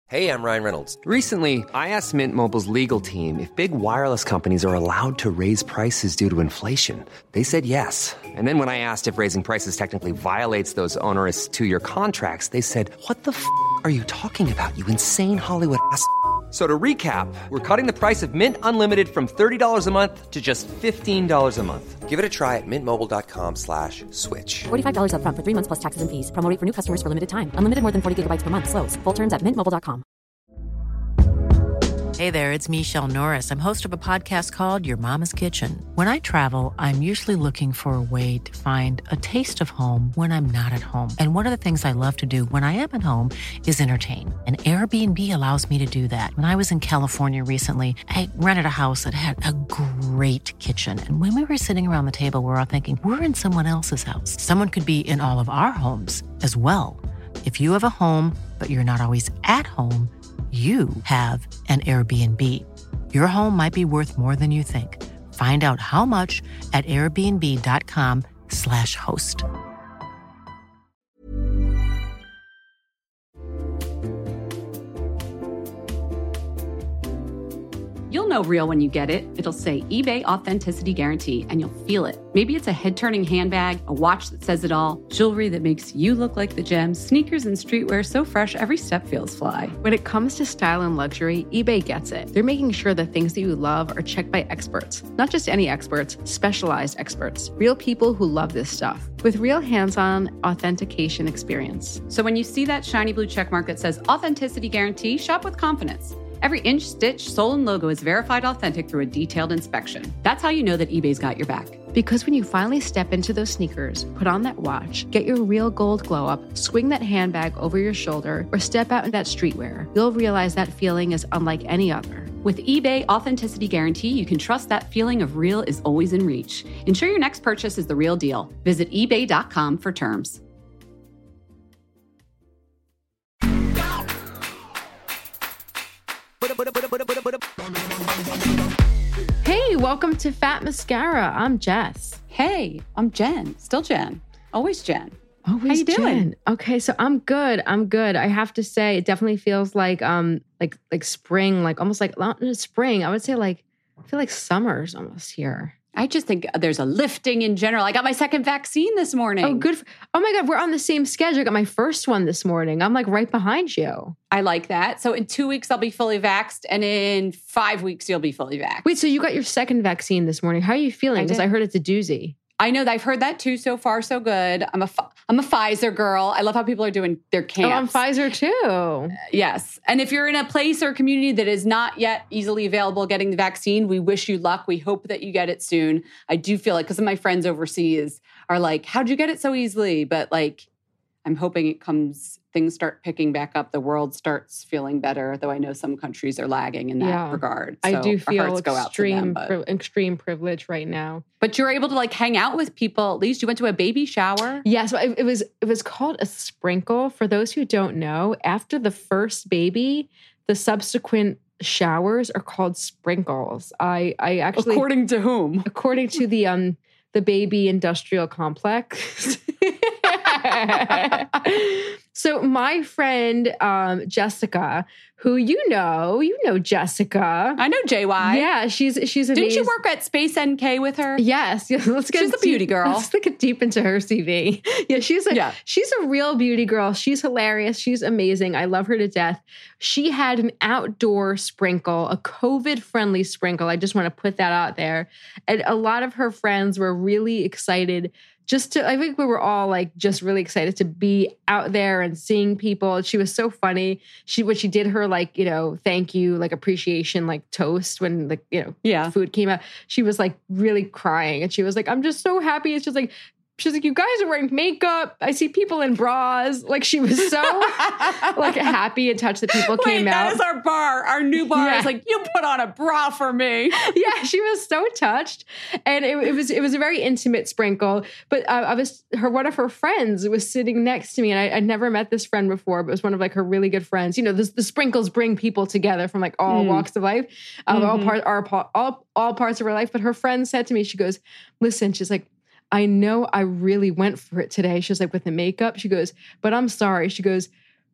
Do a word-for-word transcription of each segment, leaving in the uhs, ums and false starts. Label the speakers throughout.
Speaker 1: Hey, I'm Ryan Reynolds.
Speaker 2: Recently, I asked Mint Mobile's legal team if big wireless companies are allowed to raise prices due to inflation. They said yes. And then when I asked if raising prices technically violates those onerous two-year contracts, they said, what the f*** are you talking about, you insane Hollywood ass f- So to recap, we're cutting the price of Mint Unlimited from thirty dollars a month to just fifteen dollars a month.
Speaker 1: Give it a try at mintmobile.com slash switch.
Speaker 3: forty-five dollars up front for three months plus taxes and fees. Promo rate for new customers for limited time. Unlimited more than forty gigabytes per month. Slows full terms at mint mobile dot com.
Speaker 4: Hey there, it's Michelle Norris. I'm host of a podcast called Your Mama's Kitchen. When I travel, I'm usually looking for a way to find a taste of home when I'm not at home. And one of the things I love to do when I am at home is entertain. And Airbnb allows me to do that. When I was in California recently, I rented a house that had a great kitchen. And when we were sitting around the table, we were all thinking, we're in someone else's house. Someone could be in all of our homes as well. If you have a home, but you're not always at home, you have an Airbnb. Your home might be worth more than you think. Find out how much at airbnb.com slash host.
Speaker 5: You'll know real when you get it. It'll say eBay Authenticity Guarantee, and you'll feel it. Maybe it's a head-turning handbag, a watch that says it all, jewelry that makes you look like the gems, sneakers and streetwear so fresh every step feels fly.
Speaker 6: When it comes to style and luxury, eBay gets it. They're making sure the things that you love are checked by experts. Not just any experts, specialized experts. Real people who love this stuff. With real hands-on authentication experience.
Speaker 5: So when you see that shiny blue checkmark that says Authenticity Guarantee, shop with confidence. Every inch, stitch, sole, and logo is verified authentic through a detailed inspection. That's how you know that eBay's got your back.
Speaker 6: Because when you finally step into those sneakers, put on that watch, get your real gold glow up, swing that handbag over your shoulder, or step out in that streetwear, you'll realize that feeling is unlike any other.
Speaker 5: With eBay Authenticity Guarantee, you can trust that feeling of real is always in reach. Ensure your next purchase is the real deal. Visit ebay dot com for terms.
Speaker 6: Hey, welcome to Fat Mascara. I'm Jess.
Speaker 5: Hey, I'm Jen. Still Jen. Always Jen.
Speaker 6: Always
Speaker 5: How you
Speaker 6: Jen.
Speaker 5: doing?
Speaker 6: Okay, so I'm good. I'm good. I have to say, it definitely feels like um like like spring, like almost like not spring. I would say like I feel like summer's almost here.
Speaker 5: I just think there's a lifting in general. I got my second vaccine this morning.
Speaker 6: Oh, good. For, oh my God, we're on the same schedule. I got my first one this morning. I'm like right behind you.
Speaker 5: I like that. So in two weeks, I'll be fully vaxxed. And in five weeks, you'll be fully vaxxed.
Speaker 6: Wait, so you got your second vaccine this morning. How are you feeling? Because I, I heard it's a doozy.
Speaker 5: I know that I've heard that too. So far, so good. I'm a I'm a Pfizer girl. I love how people are doing their camps.
Speaker 6: Oh, I'm Pfizer too.
Speaker 5: Uh, yes. And if you're in a place or community that is not yet easily available getting the vaccine, we wish you luck. We hope that you get it soon. I do feel like, because my friends overseas are like, how'd you get it so easily? But like, I'm hoping it comes, things start picking back up. The world starts feeling better, though I know some countries are lagging in that
Speaker 6: yeah.
Speaker 5: regard. So
Speaker 6: I do feel
Speaker 5: extreme, go out to them, but.
Speaker 6: pri- extreme privilege right now.
Speaker 5: But you're able to like hang out with people. At least you went to a baby shower.
Speaker 6: Yes, yeah, so it, it was it was called a sprinkle. For those who don't know, after the first baby, the subsequent showers are called sprinkles. I I actually
Speaker 5: according to whom?
Speaker 6: According to the um the baby industrial complex. So my friend um, Jessica, who you know, you know Jessica.
Speaker 5: I know J Y.
Speaker 6: Yeah, she's she's amazing.
Speaker 5: Didn't you work at Space N K with her?
Speaker 6: Yes. Yeah, let's get
Speaker 5: she's a beauty
Speaker 6: deep,
Speaker 5: girl.
Speaker 6: Let's get deep into her C V. Yeah, she's a
Speaker 5: yeah.
Speaker 6: she's a real beauty girl. She's hilarious. She's amazing. I love her to death. She had an outdoor sprinkle, a COVID-friendly sprinkle. I just want to put that out there. And a lot of her friends were really excited. Just to, I think we were all like just really excited to be out there and seeing people. She was so funny. She, when she did her like, you know, thank you, like appreciation, like toast when the, you know,
Speaker 5: yeah.
Speaker 6: food came out, she was like really crying. And she was like, I'm just so happy. It's just like, she's like, you guys are wearing makeup. I see people in bras. Like she was so like happy and touched that people
Speaker 5: Wait,
Speaker 6: came
Speaker 5: that
Speaker 6: out.
Speaker 5: That is our bar. Our new bar
Speaker 6: yeah.
Speaker 5: is like, you put on a bra for me.
Speaker 6: Yeah, she was so touched. And it, it was it was a very intimate sprinkle. But uh, I was her one of her friends was sitting next to me. And I, I'd never met this friend before, but it was one of like her really good friends. You know, the, the sprinkles bring people together from like all mm. walks of life, um, mm-hmm. all, part, our, all, all parts of her life. But her friend said to me, she goes, listen, she's like, I know I really went for it today. She was like, with the makeup. She goes, but I'm sorry. She goes,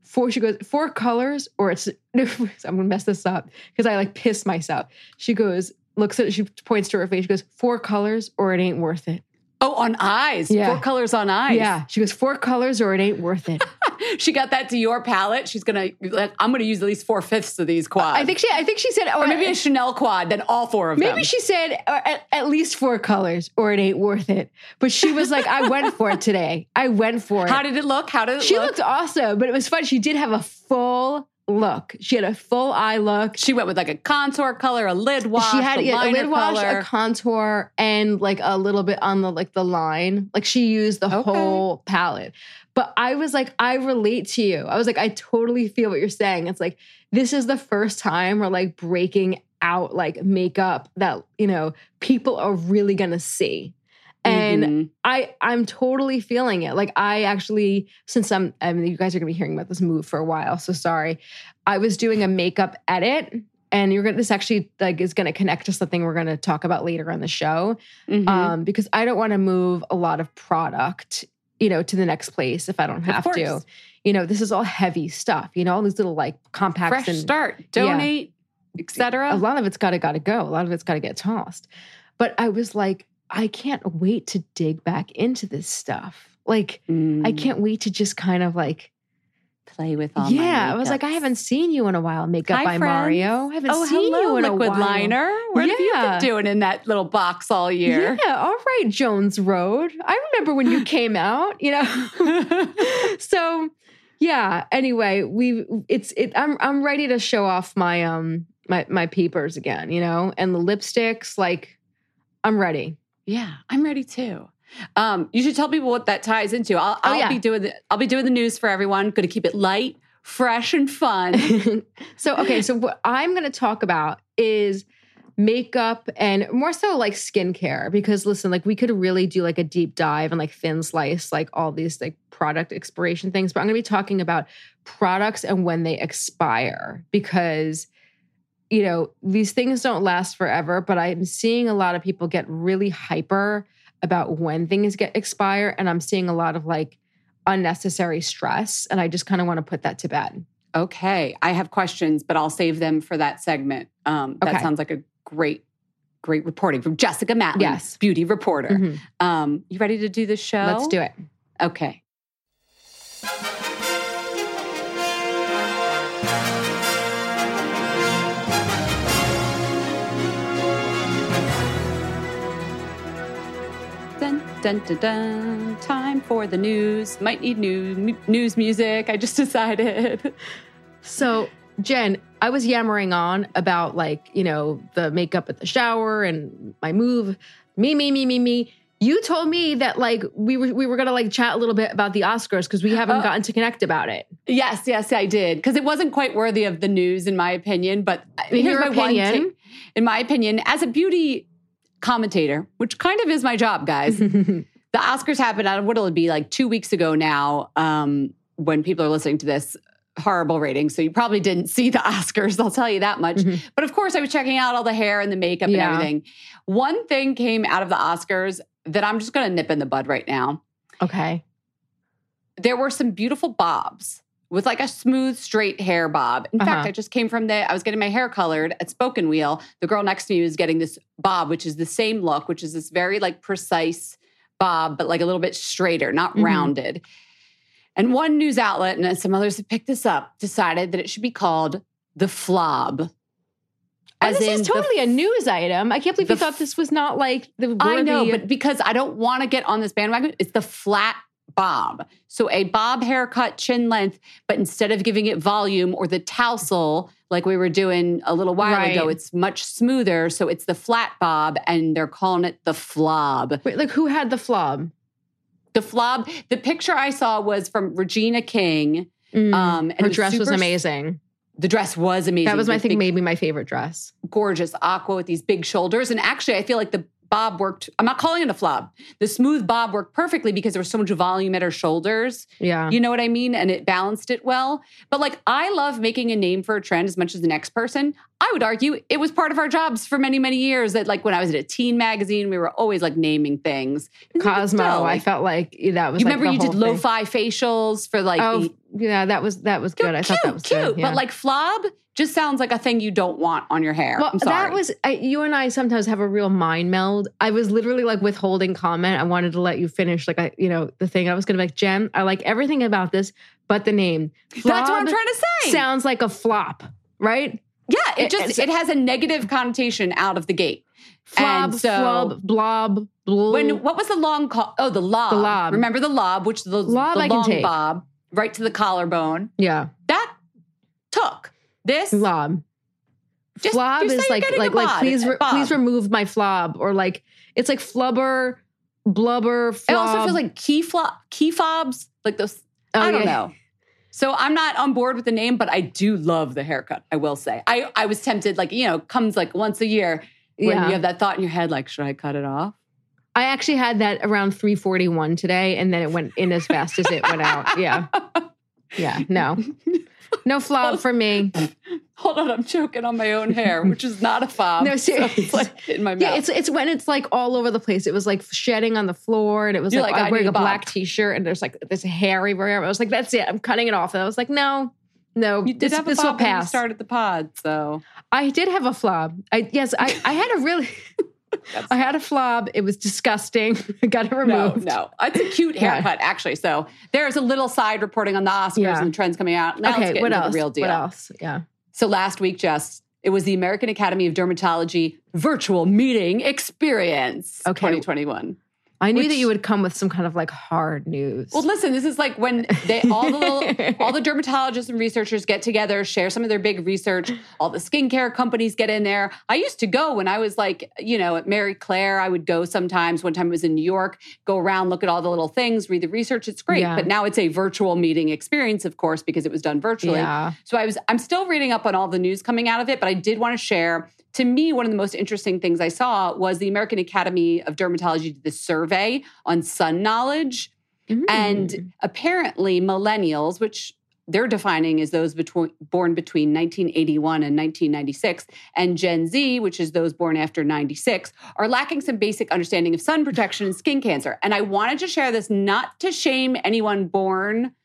Speaker 6: four, she goes, four colors or it's, I'm going to mess this up because I like pissed myself. She goes, looks at it, she points to her face. She goes, four colors or it ain't worth it.
Speaker 5: Oh, on eyes.
Speaker 6: Yeah.
Speaker 5: Four colors on eyes.
Speaker 6: Yeah. She goes, four colors or it ain't worth it.
Speaker 5: She got that to your palette. She's going to, like, I'm going to use at least four fifths of these quads.
Speaker 6: I think she, I think she said,
Speaker 5: or maybe a Chanel quad, then all four of
Speaker 6: maybe
Speaker 5: them.
Speaker 6: Maybe she said uh, at, at least four colors or it ain't worth it. But she was like, I went for it today. I went for it.
Speaker 5: How did it look? How did it
Speaker 6: she
Speaker 5: look?
Speaker 6: She looked awesome, but it was fun. She did have a full look. She had a full eye look.
Speaker 5: She went with like a contour color, a lid wash,
Speaker 6: she had
Speaker 5: a,
Speaker 6: yeah, a lid wash,
Speaker 5: color.
Speaker 6: a contour, and like a little bit on the like the line. Like she used the okay. whole palette. But I was like, I relate to you. I was like, I totally feel what you're saying. It's like, this is the first time we're like breaking out like makeup that, you know, people are really gonna see. And mm-hmm. I, I'm totally feeling it. Like I actually, since I'm, I mean, you guys are gonna be hearing about this move for a while, so sorry. I was doing a makeup edit, and you're gonna, this actually like is gonna connect to something we're gonna talk about later on the show, mm-hmm. um, because I don't want to move a lot of product, you know, to the next place if I don't have to. You know, this is all heavy stuff. You know, all these little like compacts
Speaker 5: fresh
Speaker 6: and
Speaker 5: start, donate, yeah. et cetera.
Speaker 6: A lot of it's got to got to go. A lot of it's got to get tossed. But I was like, I can't wait to dig back into this stuff. Like, mm. I can't wait to just kind of like
Speaker 5: play with all
Speaker 6: yeah,
Speaker 5: my
Speaker 6: Yeah, I was like, I haven't seen you in a while. Makeup
Speaker 5: Hi,
Speaker 6: by
Speaker 5: friends.
Speaker 6: Mario. I haven't
Speaker 5: oh,
Speaker 6: seen
Speaker 5: hello,
Speaker 6: you in
Speaker 5: liquid
Speaker 6: a while.
Speaker 5: liner. What
Speaker 6: yeah.
Speaker 5: have you been doing in that little box all year?
Speaker 6: Yeah, all right, Jones Road. I remember when you came out, you know. So, yeah, anyway, we it's it I'm I'm ready to show off my um my my papers again, you know, and the lipsticks, like I'm ready.
Speaker 5: Yeah, I'm ready too. Um, you should tell people what that ties into. I'll, I'll oh, yeah. be doing the I'll be doing the news for everyone. Going to keep it light, fresh, and fun.
Speaker 6: So, okay, so what I'm going to talk about is makeup and more so like skincare. Because listen, like we could really do like a deep dive and like thin slice like all these like product expiration things. But I'm going to be talking about products and when they expire because. You know, these things don't last forever, but I'm seeing a lot of people get really hyper about when things get expire. And I'm seeing a lot of like unnecessary stress. And I just kind of want to put that to bed.
Speaker 5: Okay. I have questions, but I'll save them for that segment. Um, that
Speaker 6: okay.
Speaker 5: sounds like a great, great reporting from Jessica Matlin,
Speaker 6: yes.
Speaker 5: beauty reporter. Mm-hmm. Um, you ready to do this show?
Speaker 6: Let's do it.
Speaker 5: Okay. Dun, dun, dun. Time for the news. Might need new m- news music. I just decided.
Speaker 6: So, Jen, I was yammering on about like, you know, the makeup at the shower and my move. Me, me, me, me, me. You told me that like we were we were gonna like chat a little bit about the Oscars because we haven't oh. gotten to connect about it.
Speaker 5: Yes, yes, I did. Because it wasn't quite worthy of the news, in my opinion. But
Speaker 6: in
Speaker 5: here's
Speaker 6: your
Speaker 5: my
Speaker 6: opinion,
Speaker 5: one t- in my opinion, as a beauty commentator, which kind of is my job, guys. The Oscars happened out of what'll it be like two weeks ago now. Um, when people are listening to this, horrible ratings, so you probably didn't see the Oscars. I'll tell you that much. Mm-hmm. But of course, I was checking out all the hair and the makeup
Speaker 6: yeah.
Speaker 5: and everything. One thing came out of the Oscars that I'm just going to nip in the bud right now.
Speaker 6: Okay,
Speaker 5: there were some beautiful bobs with like a smooth, straight hair bob. In uh-huh. fact, I just came from the, I was getting my hair colored at Spoken Wheel. The girl next to me was getting this bob, which is the same look, which is this very like precise bob, but like a little bit straighter, not mm-hmm. rounded. And one news outlet, and some others have picked this up, decided that it should be called the flob.
Speaker 6: As this is totally f- a news item. I can't believe you thought this was not like the worthy.
Speaker 5: I know, but because I don't want to get on this bandwagon, it's the flat bob. So a bob haircut, chin length, but instead of giving it volume or the tousle like we were doing a little while
Speaker 6: right.
Speaker 5: ago, it's much smoother. So it's the flat bob, and they're calling it the flob.
Speaker 6: Wait, like who had the flob?
Speaker 5: The flob. The picture I saw was from Regina King.
Speaker 6: Mm,
Speaker 5: um, and
Speaker 6: her
Speaker 5: was
Speaker 6: dress
Speaker 5: super,
Speaker 6: was amazing.
Speaker 5: The dress was amazing.
Speaker 6: That was, my, I think,
Speaker 5: big,
Speaker 6: maybe my favorite dress.
Speaker 5: Gorgeous aqua with these big shoulders. And actually, I feel like the bob worked. I'm not calling it a flob. The smooth bob worked perfectly because there was so much volume at her shoulders.
Speaker 6: Yeah.
Speaker 5: You know what I mean? And it balanced it well. But like, I love making a name for a trend as much as the next person. I would argue it was part of our jobs for many, many years that like when I was at a teen magazine, we were always like naming things.
Speaker 6: Cosmo,
Speaker 5: Still, like,
Speaker 6: I felt like that was
Speaker 5: you
Speaker 6: like
Speaker 5: remember
Speaker 6: the
Speaker 5: you did
Speaker 6: whole thing.
Speaker 5: lo-fi facials for like
Speaker 6: Oh,
Speaker 5: the,
Speaker 6: yeah, that was that was good. I
Speaker 5: cute,
Speaker 6: thought that was
Speaker 5: cute,
Speaker 6: good. Yeah.
Speaker 5: but like flob just sounds like a thing you don't want on your hair.
Speaker 6: Well,
Speaker 5: I'm sorry.
Speaker 6: that was I, you and I sometimes have a real mind meld. I was literally like withholding comment. I wanted to let you finish, like I, you know, the thing. I was going to be like, Jen, I like everything about this, but the name.
Speaker 5: That's what I'm
Speaker 6: Flob
Speaker 5: trying to say.
Speaker 6: Sounds like a flop, right?
Speaker 5: Yeah, it
Speaker 6: It-
Speaker 5: just
Speaker 6: it's-
Speaker 5: it has a negative connotation out of the gate.
Speaker 6: Flob,
Speaker 5: And so-
Speaker 6: flub, blob, blue.
Speaker 5: When what was the long call? Oh, the lob.
Speaker 6: The lob.
Speaker 5: Remember the lob, which is the,
Speaker 6: Lob
Speaker 5: the
Speaker 6: I can
Speaker 5: long
Speaker 6: take.
Speaker 5: bob, right to the collarbone.
Speaker 6: yeah,
Speaker 5: That took this.
Speaker 6: flob.
Speaker 5: Just-
Speaker 6: Flob
Speaker 5: just say
Speaker 6: is
Speaker 5: you're
Speaker 6: like
Speaker 5: getting a
Speaker 6: like like
Speaker 5: bod,
Speaker 6: please
Speaker 5: a
Speaker 6: re-
Speaker 5: bob.
Speaker 6: please remove my flob, or like it's like flubber, blubber. Flob.
Speaker 5: It also feels like key flop, key fobs, like those.
Speaker 6: Oh,
Speaker 5: I don't
Speaker 6: yeah.
Speaker 5: know. So I'm not on board with the name, but I do love the haircut. I will say. I I was tempted, like you know, comes like once a year when
Speaker 6: Yeah.
Speaker 5: you have that thought in your head, like, should I cut it off?
Speaker 6: I actually had that around three forty-one today, and then it went in as fast as it went out. Yeah. Yeah. No. No flob for me.
Speaker 5: Hold on, I'm choking on my own hair, which is not a fob.
Speaker 6: No,
Speaker 5: so
Speaker 6: seriously.
Speaker 5: it's like in my mouth.
Speaker 6: Yeah, it's it's when it's like all over the place. It was like shedding on the floor, and it was
Speaker 5: You're
Speaker 6: like,
Speaker 5: like,
Speaker 6: I'm
Speaker 5: I
Speaker 6: wearing
Speaker 5: need
Speaker 6: a
Speaker 5: a bob.
Speaker 6: black t-shirt, and there's like this hair everywhere. I was like, that's it. I'm cutting it off. And I was like, no, no,
Speaker 5: you did
Speaker 6: this,
Speaker 5: have a
Speaker 6: this will
Speaker 5: fob when you
Speaker 6: pass.
Speaker 5: started the pod, so
Speaker 6: I did have a flob. I yes, I, I had a really I had a flob. It was disgusting. I got it
Speaker 5: no,
Speaker 6: removed.
Speaker 5: no, it's a cute
Speaker 6: Yeah.
Speaker 5: haircut actually. So there's a little side reporting on the Oscars
Speaker 6: Yeah.
Speaker 5: and the trends coming out. Now let's
Speaker 6: Okay,
Speaker 5: get
Speaker 6: what
Speaker 5: into
Speaker 6: else?
Speaker 5: the real deal.
Speaker 6: What else? Yeah.
Speaker 5: So last week, Jess, it was the American Academy of Dermatology virtual meeting experience
Speaker 6: Okay.
Speaker 5: twenty twenty-one.
Speaker 6: I knew
Speaker 5: Which-
Speaker 6: that you would come with some kind of like hard news.
Speaker 5: Well, listen, this is like when they all the little, all the dermatologists and researchers get together, share some of their big research. All the skincare companies get in there. I used to go when I was like, you know, at Mary Claire. I would go sometimes. One time I was in New York, go around, look at all the little things, read the research. It's great,
Speaker 6: Yeah.
Speaker 5: but now it's a virtual meeting experience, of course, because it was done virtually.
Speaker 6: Yeah.
Speaker 5: So I was, I'm still reading up on all the news coming out of it, but I did want to share. To me, one of the most interesting things I saw was the American Academy of Dermatology did this survey on sun knowledge.
Speaker 6: Mm.
Speaker 5: And apparently millennials, which they're defining as those between, born between nineteen eighty-one and nineteen ninety-six, and Gen Z, which is those born after ninety-six, are lacking some basic understanding of sun protection and skin cancer. And I wanted to share this not to shame anyone born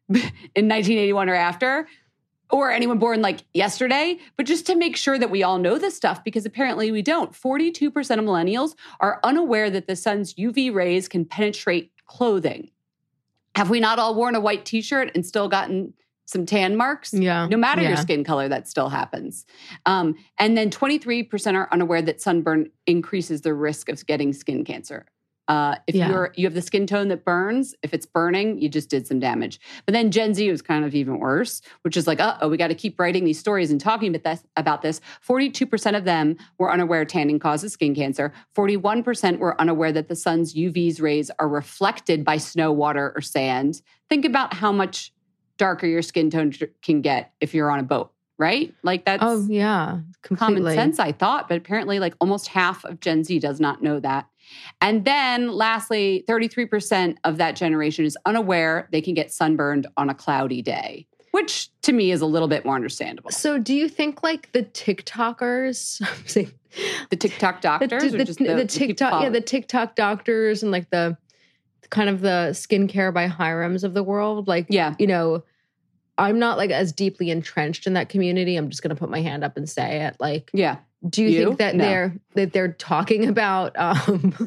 Speaker 5: in nineteen eighty-one or after, or anyone born like yesterday, but just to make sure that we all know this stuff, because apparently we don't. forty-two percent of millennials are unaware that the sun's U V rays can penetrate clothing. Have we not all worn a white t-shirt and still gotten some tan marks?
Speaker 6: Yeah.
Speaker 5: No matter your
Speaker 6: Yeah.
Speaker 5: skin color, that still happens. Um, and then twenty-three percent are unaware that sunburn increases the risk of getting skin cancer. Uh, if
Speaker 6: Yeah.
Speaker 5: you're you have the skin tone that burns, if it's burning, you just did some damage. But then Gen Z was kind of even worse, which is like, uh-oh, we got to keep writing these stories and talking about this. About this. forty-two percent of them were unaware tanning causes skin cancer. forty-one percent were unaware that the sun's U V rays are reflected by snow, water, or sand. Think about how much darker your skin tone can get if you're on a boat, right? Like that's
Speaker 6: Oh yeah, completely.
Speaker 5: common sense, I thought, but apparently like almost half of Gen Z does not know that. And then lastly, thirty-three percent of that generation is unaware they can get sunburned on a cloudy day, which to me is a little bit more understandable.
Speaker 6: So do you think like the TikTokers, I'm saying,
Speaker 5: The TikTok
Speaker 6: the,
Speaker 5: doctors
Speaker 6: the,
Speaker 5: or just the,
Speaker 6: the
Speaker 5: the people
Speaker 6: TikTok, yeah,
Speaker 5: follow-
Speaker 6: the TikTok doctors and like the kind of the skincare by Hiram's of the world, like,
Speaker 5: Yeah.
Speaker 6: you know, I'm not like as deeply entrenched in that community. I'm just going to put my hand up and say it. Like,
Speaker 5: Yeah.
Speaker 6: do you,
Speaker 5: You?
Speaker 6: think that
Speaker 5: No.
Speaker 6: they're that they're talking about um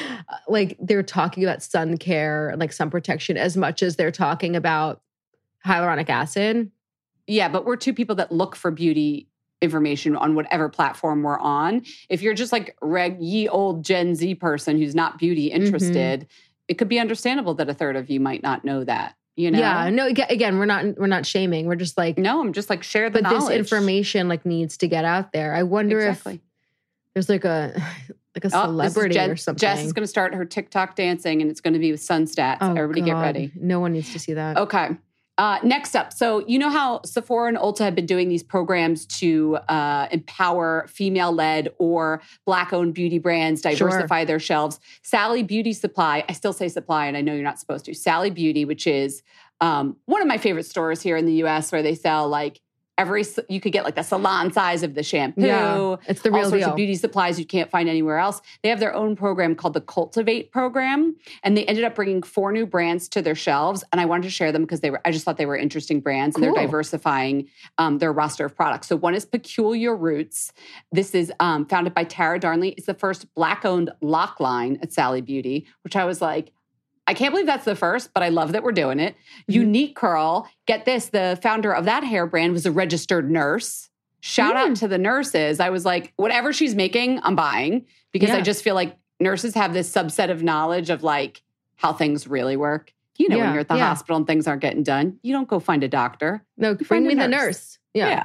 Speaker 6: like they're talking about sun care and like sun protection as much as they're talking about hyaluronic acid?
Speaker 5: Yeah, but we're two people that look for beauty information on whatever platform we're on. If you're just like reg ye old Gen Z person who's not beauty
Speaker 6: Mm-hmm.
Speaker 5: interested, it could be understandable that a third of you might not know that. You know?
Speaker 6: Yeah, no. aga- Again, we're not we're not shaming. We're just like,
Speaker 5: No, I'm just like share the
Speaker 6: but
Speaker 5: knowledge.
Speaker 6: this information like needs to get out there. I wonder
Speaker 5: Exactly.
Speaker 6: if there's like a like a
Speaker 5: Oh, this is
Speaker 6: celebrity
Speaker 5: Jen-
Speaker 6: or something.
Speaker 5: Jess is going to start her TikTok dancing, and it's going to be with sun stats.
Speaker 6: Oh,
Speaker 5: Everybody get
Speaker 6: God.
Speaker 5: ready.
Speaker 6: No one needs to see that.
Speaker 5: Okay. Uh, next up, so you know how Sephora and Ulta have been doing these programs to uh, empower female-led or Black-owned beauty brands, diversify their shelves. Sally Beauty Supply, I still say supply, and I know you're not supposed to. Sally Beauty, which is um, one of my favorite stores here in the U S where they sell like every, you could get like the salon size of the shampoo.
Speaker 6: Yeah, it's the real
Speaker 5: all sorts
Speaker 6: deal.
Speaker 5: of beauty supplies you can't find anywhere else. They have their own program called the Cultivate program. And they ended up bringing four new brands to their shelves. And I wanted to share them because they were, I just thought they were interesting brands and
Speaker 6: Cool.
Speaker 5: they're diversifying um, their roster of products. So one is Peculiar Roots. This is um, founded by Tara Darnley. It's the first Black-owned lock line at Sally Beauty, which I was like, I can't believe that's the first, but I love that we're doing it. Mm-hmm. Unique Curl. Get this, the founder of that hair brand was a registered nurse. Shout mm. out to the nurses. I was like, whatever she's making, I'm buying because yeah. I just feel like nurses have this subset of knowledge of like how things really work. You know, yeah. when you're at the yeah. hospital and things aren't getting done, you don't go find a doctor.
Speaker 6: No,
Speaker 5: you
Speaker 6: bring me
Speaker 5: nurse.
Speaker 6: the nurse. Yeah.
Speaker 5: yeah.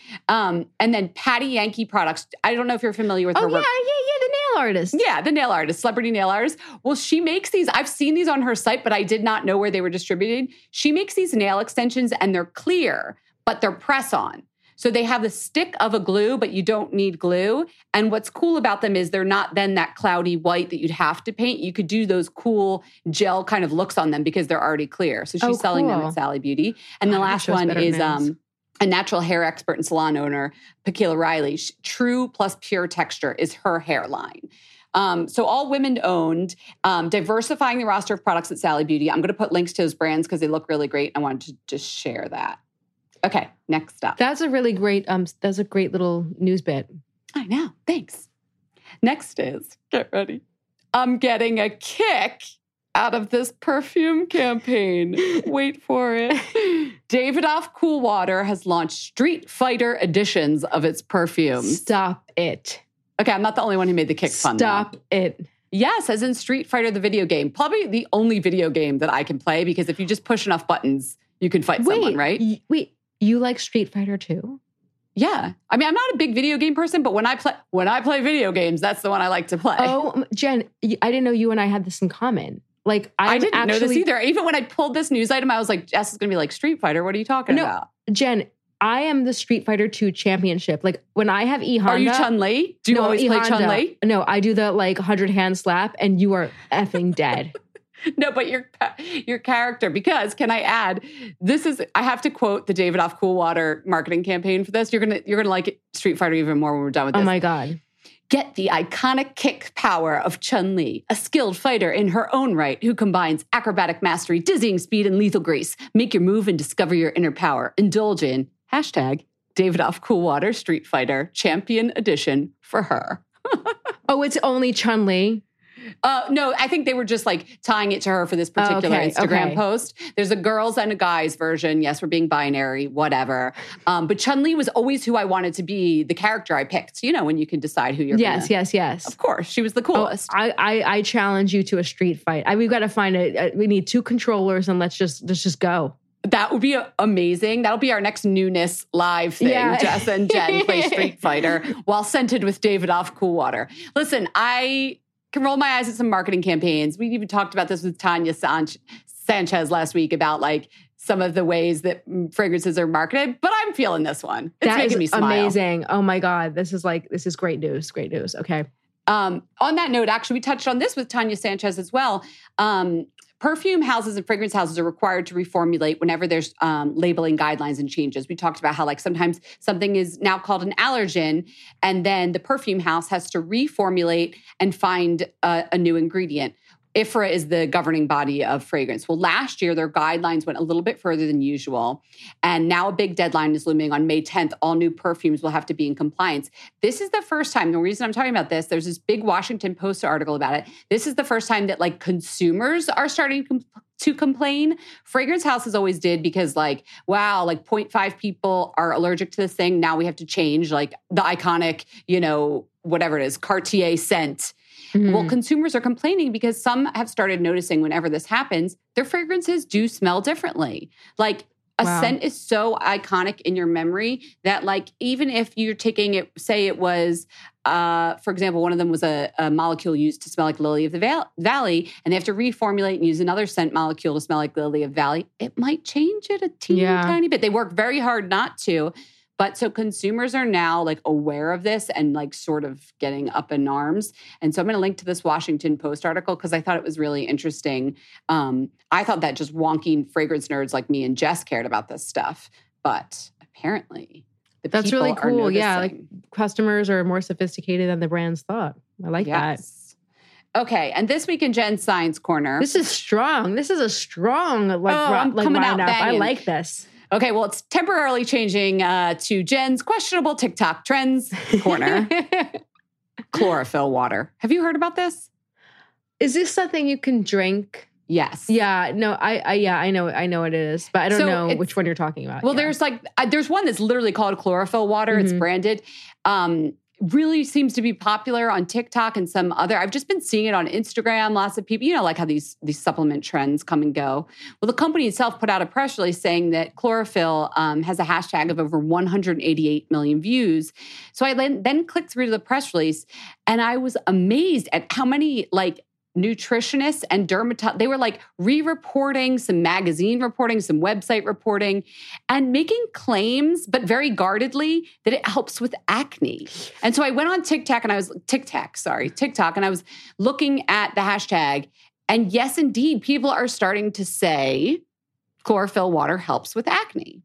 Speaker 5: Um, and then Patty Yankee Products. I don't know if you're familiar with
Speaker 6: oh,
Speaker 5: her
Speaker 6: yeah,
Speaker 5: work.
Speaker 6: yeah, yeah, the nail artist.
Speaker 5: Yeah, the nail artist, celebrity nail artist. Well, she makes these. I've seen these on her site, but I did not know where they were distributed. She makes these nail extensions and they're clear, but they're press-on. So they have the stick of a glue, but you don't need glue. And what's cool about them is they're not then that cloudy white that you'd have to paint. You could do those cool gel kind of looks on them because they're already clear. So she's
Speaker 6: oh,
Speaker 5: selling
Speaker 6: cool.
Speaker 5: them at Sally Beauty. And the
Speaker 6: oh,
Speaker 5: last one is
Speaker 6: nails.
Speaker 5: um, a natural hair expert and salon owner, Pakila Riley. True plus Pure Texture is her hairline. Um, so all women owned, um, diversifying the roster of products at Sally Beauty. I'm going to put links to those brands because they look really great. I wanted to just share that. Okay, next up.
Speaker 6: That's a really great, um, that's a great little news bit.
Speaker 5: I know, thanks. Next is, get ready. I'm getting a kick out of this perfume campaign. Wait for it. Davidoff Cool Water has launched Street Fighter editions of its perfumes.
Speaker 6: Stop it.
Speaker 5: Okay, I'm not the only one who made the kick fun.
Speaker 6: Stop
Speaker 5: though.
Speaker 6: it.
Speaker 5: Yes, as in Street Fighter, the video game. Probably the only video game that I can play because if you just push enough buttons, you can fight
Speaker 6: wait,
Speaker 5: someone, right?
Speaker 6: Y- wait, you like Street Fighter too?
Speaker 5: Yeah. I mean, I'm not a big video game person, but when I play when I play video games, that's the one I like to play.
Speaker 6: Oh, Jen, I didn't know you and I had this in common. Like I'm
Speaker 5: I didn't
Speaker 6: actually,
Speaker 5: know this either. Even when I pulled this news item, I was like, Jess is going to be like, Street Fighter, what are you talking
Speaker 6: no,
Speaker 5: about?
Speaker 6: Jen, I am the Street Fighter two championship. Like when I have E Honda.
Speaker 5: Are you Chun-Li? Do you
Speaker 6: no,
Speaker 5: always
Speaker 6: E
Speaker 5: play
Speaker 6: Honda.
Speaker 5: Chun-Li?
Speaker 6: No, I do the like one hundred hand slap and you are effing dead.
Speaker 5: No, but your your character, because can I add, this is, I have to quote the Davidoff Cool Water marketing campaign for this. You're going to, you're going to like Street Fighter even more when we're done with this.
Speaker 6: Oh my God.
Speaker 5: Get the iconic kick power of Chun-Li, a skilled fighter in her own right who combines acrobatic mastery, dizzying speed, and lethal grace. Make your move and discover your inner power. Indulge in hashtag Davidoff Cool Water Street Fighter Champion Edition for her.
Speaker 6: Oh, it's only Chun-Li?
Speaker 5: Uh, no, I think they were just like tying it to her for this particular
Speaker 6: okay,
Speaker 5: Instagram
Speaker 6: okay.
Speaker 5: post. There's a girls and a guys version. Yes, we're being binary, whatever. Um, but Chun-Li was always who I wanted to be, the character I picked. You know, when you can decide who you're
Speaker 6: Yes,
Speaker 5: gonna,
Speaker 6: yes, yes.
Speaker 5: Of course, she was the coolest.
Speaker 6: Oh, I, I, I challenge you to a street fight. I, we've got to find a, a, we need two controllers and let's just, let's just go.
Speaker 5: That would be amazing. That'll be our next newness live thing.
Speaker 6: Yeah.
Speaker 5: Jess and Jen play Street Fighter while scented with Davidoff Cool Water. Listen, I can roll my eyes at some marketing campaigns. We even talked about this with Tanya San- Sanchez last week about like some of the ways that fragrances are marketed, but I'm feeling this one. It's
Speaker 6: that
Speaker 5: making
Speaker 6: is
Speaker 5: me smile.
Speaker 6: Amazing. Oh my God. This is like, this is great news. Great news. Okay.
Speaker 5: Um, on that note, actually, we touched on this with Tanya Sanchez as well. Um, perfume houses and fragrance houses are required to reformulate whenever there's um, labeling guidelines and changes. We talked about how like sometimes something is now called an allergen, and then the perfume house has to reformulate and find a, a new ingredient. I F R A is the governing body of fragrance. Well, last year, their guidelines went a little bit further than usual. And now a big deadline is looming on May tenth. All new perfumes will have to be in compliance. This is the first time, the reason I'm talking about this, there's this big Washington Post article about it. This is the first time that like consumers are starting to to complain. Fragrance houses always did because like, wow, like zero point five people are allergic to this thing. Now we have to change like the iconic, you know, whatever it is, Cartier scent. Mm-hmm. Well, consumers are complaining because some have started noticing whenever this happens, their fragrances do smell differently. Like a
Speaker 6: wow.
Speaker 5: scent is so iconic in your memory that like, even if you're taking it, say it was, uh, for example, one of them was a, a molecule used to smell like Lily of the Val- Valley, and they have to reformulate and use another scent molecule to smell like Lily of the Valley, it might change it a teeny
Speaker 6: yeah.
Speaker 5: tiny bit. They work very hard not to. But so consumers are now like aware of this and like sort of getting up in arms. And so I'm going to link to this Washington Post article because I thought it was really interesting. Um, I thought that just wonky fragrance nerds like me and Jess cared about this stuff. But apparently. The
Speaker 6: That's really
Speaker 5: people are
Speaker 6: cool. Yeah, like
Speaker 5: noticing.
Speaker 6: customers are more sophisticated than the brands thought. I like that.
Speaker 5: Yes. Okay, and this week in Jen's Science Corner.
Speaker 6: This is strong. This is a strong like,
Speaker 5: Oh,
Speaker 6: ro-
Speaker 5: I'm
Speaker 6: like
Speaker 5: coming out
Speaker 6: roundup. I
Speaker 5: banging.
Speaker 6: like this.
Speaker 5: Okay, well, it's temporarily changing uh, to Jen's questionable TikTok trends corner. Chlorophyll water. Have you heard about this?
Speaker 6: Is this something you can drink?
Speaker 5: Yes.
Speaker 6: Yeah, no, I, I yeah, I know, I know what it is, but I don't
Speaker 5: So
Speaker 6: know
Speaker 5: it's-
Speaker 6: which one you're talking about.
Speaker 5: Well,
Speaker 6: yeah.
Speaker 5: there's like, uh, there's one that's literally called chlorophyll water. It's
Speaker 6: Mhm.
Speaker 5: branded. Um, really seems to be popular on TikTok and some other. I've just been seeing it on Instagram. Lots of people, you know, like how these these supplement trends come and go. Well, the company itself put out a press release saying that chlorophyll um, has a hashtag of over one hundred eighty-eight million views. So I then, then clicked through to the press release, and I was amazed at how many like nutritionists and dermatologists, they were like re-reporting some magazine reporting, some website reporting, and making claims, but very guardedly, that it helps with acne. And so I went on TikTok and I was, TikTok, sorry, TikTok, and I was looking at the hashtag. And yes, indeed, people are starting to say chlorophyll water helps with acne.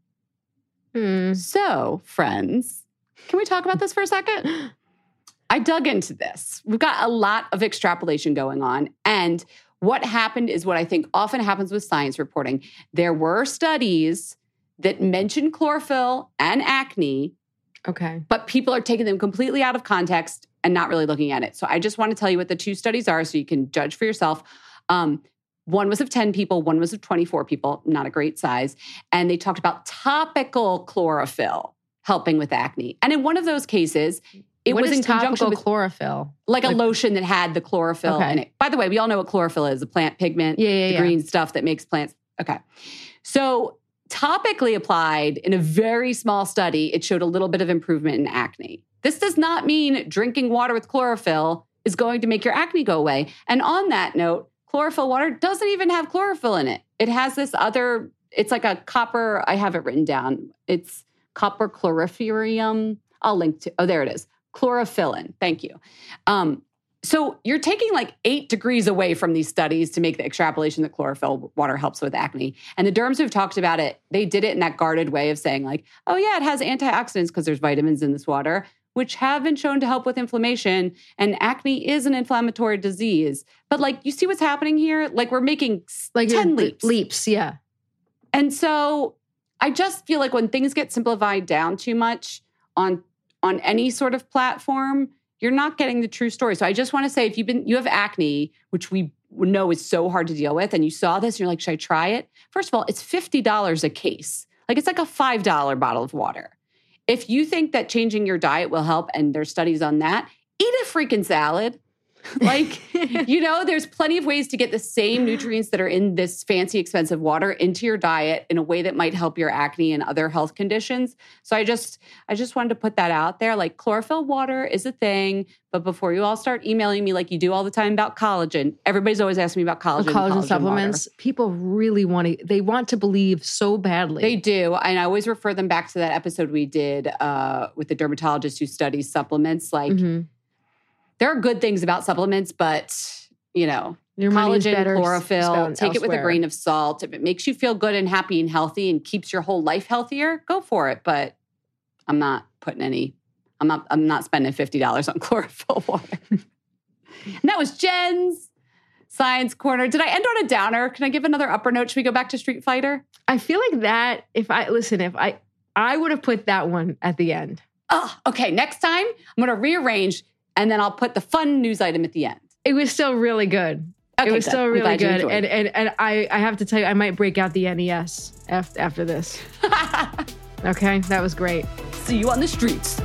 Speaker 6: Hmm.
Speaker 5: So, friends, can we talk about this for a second? I dug into this. We've got a lot of extrapolation going on. And what happened is what I think often happens with science reporting. There were studies that mentioned chlorophyll and acne,
Speaker 6: Okay.
Speaker 5: but people are taking them completely out of context and not really looking at it. So I just want to tell you what the two studies are so you can judge for yourself. Um, one was of ten people, one was of twenty-four people, not a great size. And they talked about topical chlorophyll helping with acne. And in one of those cases, it
Speaker 6: What
Speaker 5: was
Speaker 6: is
Speaker 5: in conjunction
Speaker 6: topical
Speaker 5: with
Speaker 6: chlorophyll?
Speaker 5: like a
Speaker 6: Like-
Speaker 5: lotion that had the chlorophyll
Speaker 6: Okay.
Speaker 5: in it. By the way, we all know what chlorophyll is, a plant pigment,
Speaker 6: Yeah, yeah,
Speaker 5: the
Speaker 6: yeah.
Speaker 5: green stuff that makes plants. Okay. So topically applied in a very small study, it showed a little bit of improvement in acne. This does not mean drinking water with chlorophyll is going to make your acne go away. And on that note, chlorophyll water doesn't even have chlorophyll in it. It has this other, it's like a copper, I have it written down. It's copper chloropherium. I'll link to, oh, there it is. Chlorophyllin. Thank you. Um, so you're taking like eight degrees away from these studies to make the extrapolation that chlorophyll water helps with acne. And the derms who've talked about it, they did it in that guarded way of saying like, oh yeah, it has antioxidants because there's vitamins in this water, which have been shown to help with inflammation. And acne is an inflammatory disease. But like, you see what's happening here? Like we're making
Speaker 6: Like
Speaker 5: ten
Speaker 6: your-
Speaker 5: leaps.
Speaker 6: Leaps, yeah.
Speaker 5: And so I just feel like when things get simplified down too much on on any sort of platform, you're not getting the true story. So I just want to say, if you've been, you have acne, which we know is so hard to deal with, and you saw this and you're like, should I try it? First of all, it's fifty dollars a case. Like it's like a five dollar bottle of water. If you think that changing your diet will help, and there's studies on that, eat a freaking salad. Like, you know, there's plenty of ways to get the same nutrients that are in this fancy, expensive water into your diet in a way that might help your acne and other health conditions. So I just, I just wanted to put that out there. Like chlorophyll water is a thing, but before you all start emailing me like you do all the time about collagen, everybody's always asking me about collagen,
Speaker 6: Collagen,
Speaker 5: and collagen
Speaker 6: supplements.
Speaker 5: water.
Speaker 6: People really want to, they want to believe so badly.
Speaker 5: They do. And I always refer them back to that episode we did uh, with the dermatologist who studies supplements. Like,
Speaker 6: Mhm.
Speaker 5: there are good things about supplements, but, you know,
Speaker 6: Your money's
Speaker 5: collagen,
Speaker 6: better
Speaker 5: chlorophyll,
Speaker 6: spent
Speaker 5: take it with a
Speaker 6: elsewhere.
Speaker 5: grain of salt. If it makes you feel good and happy and healthy and keeps your whole life healthier, go for it. But I'm not putting any, I'm not, I'm not spending fifty dollars on chlorophyll water. And that was Jen's Science Corner. Did I end on a downer? Can I give another upper note? Should we go back to Street Fighter?
Speaker 6: I feel like that, if I, listen, if I, I would have put that one at the end.
Speaker 5: Oh, okay. Next time, I'm going to rearrange and then I'll put the fun news item at the end.
Speaker 6: It was still really good.
Speaker 5: Okay,
Speaker 6: it was
Speaker 5: good.
Speaker 6: still
Speaker 5: I'm
Speaker 6: really
Speaker 5: glad you
Speaker 6: good.
Speaker 5: enjoyed
Speaker 6: And,
Speaker 5: it.
Speaker 6: and and I, I have to tell you, I might break out the N E S after, after this. Okay, that was great.
Speaker 5: See you on the streets.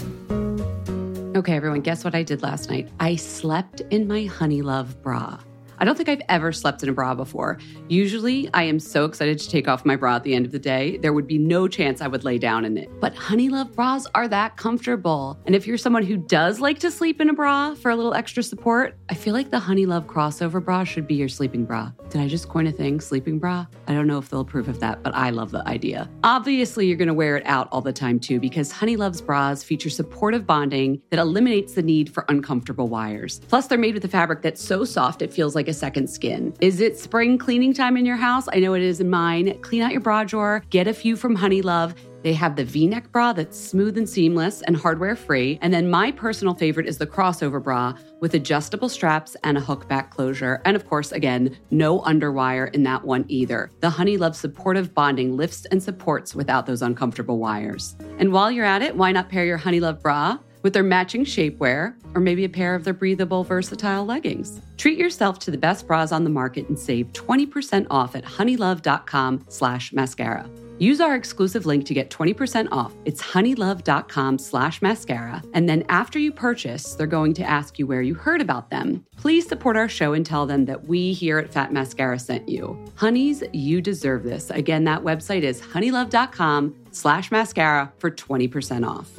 Speaker 5: Okay, everyone, guess what I did last night? I slept in my Honey Love bra. I don't think I've ever slept in a bra before. Usually, I am so excited to take off my bra at the end of the day, there would be no chance I would lay down in it. But Honeylove bras are that comfortable. And if you're someone who does like to sleep in a bra for a little extra support, I feel like the Honeylove crossover bra should be your sleeping bra. Did I just coin a thing, sleeping bra? I don't know if they'll approve of that, but I love the idea. Obviously, you're going to wear it out all the time too, because Honeylove's bras feature supportive bonding that eliminates the need for uncomfortable wires. Plus, they're made with a fabric that's so soft it feels like a second skin. Is it spring cleaning time in your house? I know it is in mine. Clean out your bra drawer, get a few from Honeylove. They have the V-neck bra that's smooth and seamless and hardware-free. And then my personal favorite is the crossover bra with adjustable straps and a hook back closure. And of course, again, no underwire in that one either. The Honeylove supportive bonding lifts and supports without those uncomfortable wires. And while you're at it, why not pair your Honeylove bra with their matching shapewear, or maybe a pair of their breathable, versatile leggings? Treat yourself to the best bras on the market and save twenty percent off at honeylove.com slash mascara. Use our exclusive link to get twenty percent off. It's honeylove.com slash mascara. And then after you purchase, they're going to ask you where you heard about them. Please support our show and tell them that we here at Fat Mascara sent you. Honeys, you deserve this. Again, that website is honeylove.com slash mascara for twenty percent off.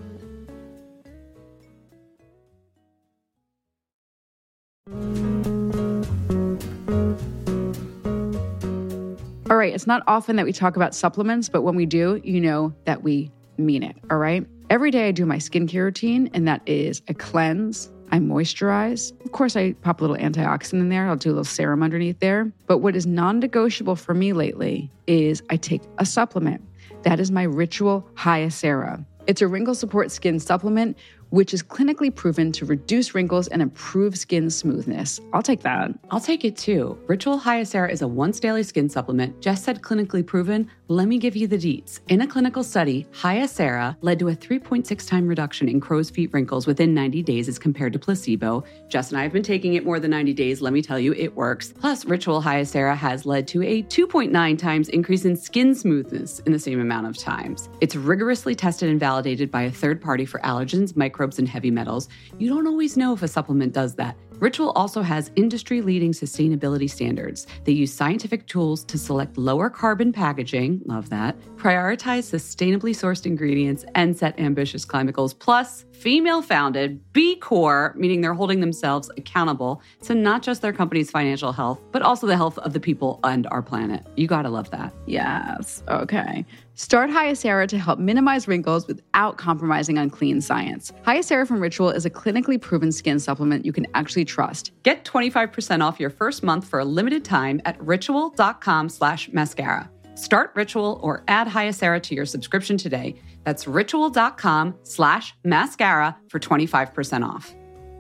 Speaker 7: All right, it's not often that we talk about supplements, but when we do, you know that we mean it, all right? Every day I do my skincare routine, and that is I cleanse, I moisturize. Of course, I pop a little antioxidant in there. I'll do a little serum underneath there. But what is non-negotiable for me lately is I take a supplement. That is my Ritual Hyacera. It's a wrinkle support skin supplement, which is clinically proven to reduce wrinkles and improve skin smoothness. I'll take that.
Speaker 5: I'll take it too. Ritual Hyacera is a once daily skin supplement. Jess said clinically proven. Let me give you the deets. In a clinical study, Hyacera led to a three point six time reduction in crow's feet wrinkles within ninety days as compared to placebo. Jess and I have been taking it more than ninety days. Let me tell you, it works. Plus, Ritual Hyacera has led to a two point nine times increase in skin smoothness in the same amount of times. It's rigorously tested and validated by a third party for allergens, microbes, and heavy metals. You don't always know if a supplement does that. Ritual also has industry-leading sustainability standards. They use scientific tools to select lower carbon packaging, love that, prioritize sustainably sourced ingredients, and set ambitious climate goals. Plus, female-founded, B Corp, meaning they're holding themselves accountable to not just their company's financial health, but also the health of the people and our planet. You gotta love that.
Speaker 7: Yes, okay. Start Hyacera to help minimize wrinkles without compromising on clean science. Hyacera from Ritual is a clinically proven skin supplement you can actually trust.
Speaker 5: Get twenty-five percent off your first month for a limited time at ritual.com slash mascara. Start Ritual or add Hyacera to your subscription today. That's ritual.com slash mascara for twenty-five percent off.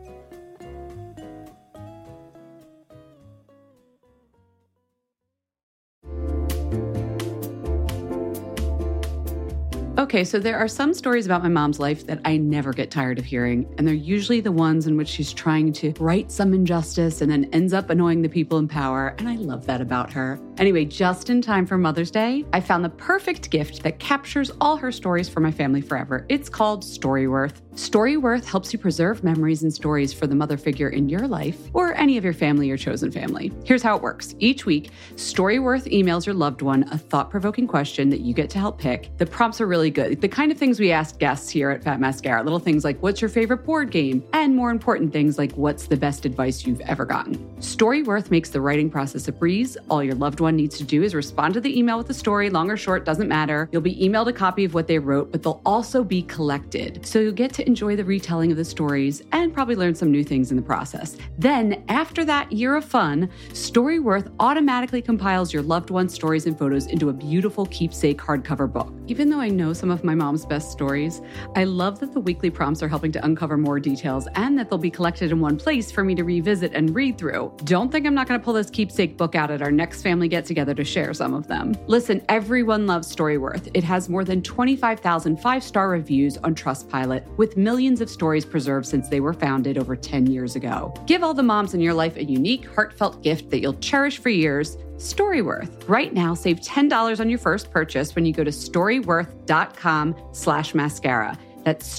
Speaker 5: Okay, so there are some stories about my mom's life that I never get tired of hearing, and they're usually the ones in which she's trying to right some injustice and then ends up annoying the people in power, and I love that about her. Anyway, just in time for Mother's Day, I found the perfect gift that captures all her stories for my family forever. It's called Storyworth. Storyworth helps you preserve memories and stories for the mother figure in your life or any of your family or chosen family. Here's how it works. Each week, Storyworth emails your loved one a thought-provoking question that you get to help pick. The prompts are really good. The kind of things we ask guests here at Fat Mascara. Little things like, what's your favorite board game? And more important things like, what's the best advice you've ever gotten? Storyworth makes the writing process a breeze. All your loved one needs to do is respond to the email with the story, long or short, doesn't matter. You'll be emailed a copy of what they wrote, but they'll also be collected. So you'll get to enjoy the retelling of the stories and probably learn some new things in the process. Then, after that year of fun, Storyworth automatically compiles your loved one's stories and photos into a beautiful keepsake hardcover book. Even though I know some of my mom's best stories, I love that the weekly prompts are helping to uncover more details and that they'll be collected in one place for me to revisit and read through. Don't think I'm not going to pull this keepsake book out at our next family get-together to share some of them. Listen, everyone loves Storyworth. It has more than twenty-five thousand five-star reviews on Trustpilot, with millions of stories preserved since they were founded over ten years ago. Give all the moms in your life a unique, heartfelt gift that you'll cherish for years. Storyworth. Right now, save ten dollars on your first purchase when you go to storyworth.com slash mascara. That's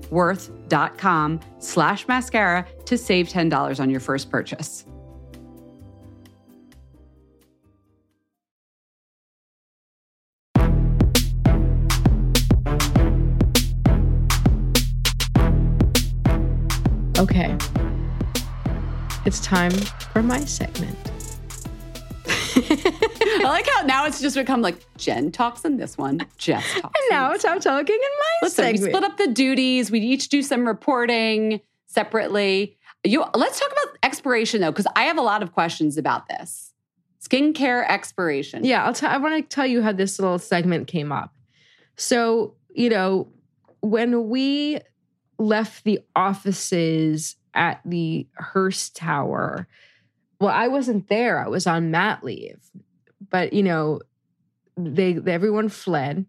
Speaker 5: storyworth.com slash mascara to save ten dollars on your first purchase.
Speaker 6: Okay. It's time for my segment.
Speaker 5: I like how now it's just become like Jen talks in this one, Jess talks.
Speaker 6: And now it's I'm talking in my
Speaker 5: Listen,
Speaker 6: segment.
Speaker 5: we split up the duties. We each do some reporting separately. You let's talk about expiration though, because I have a lot of questions about this. Skincare expiration.
Speaker 6: Yeah, I'll tell I want to tell you how this little segment came up. So, you know, when we left the offices at the Hearst Tower, well, I wasn't there. I was on mat leave. But, you know, they everyone fled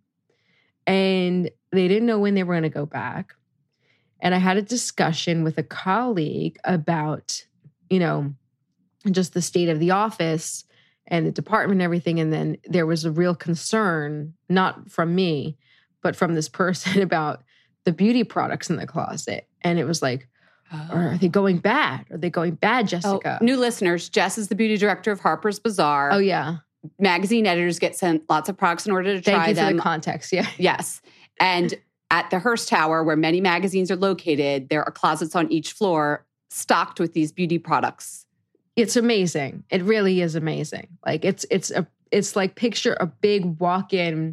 Speaker 6: and they didn't know when they were going to go back. And I had a discussion with a colleague about, you know, just the state of the office and the department and everything. And then there was a real concern, not from me, but from this person about the beauty products in the closet. And it was like, oh. Are they going bad? Are they going bad, Jessica?
Speaker 5: Oh, new listeners, Jess is the beauty director of Harper's Bazaar.
Speaker 6: Oh, yeah.
Speaker 5: Magazine editors get sent lots of products in order to
Speaker 6: Thank
Speaker 5: try
Speaker 6: you
Speaker 5: them.
Speaker 6: for the context, yeah.
Speaker 5: Yes. And at the Hearst Tower, where many magazines are located, there are closets on each floor stocked with these beauty products.
Speaker 6: It's amazing. It really is amazing. Like it's it's a it's like picture a big walk-in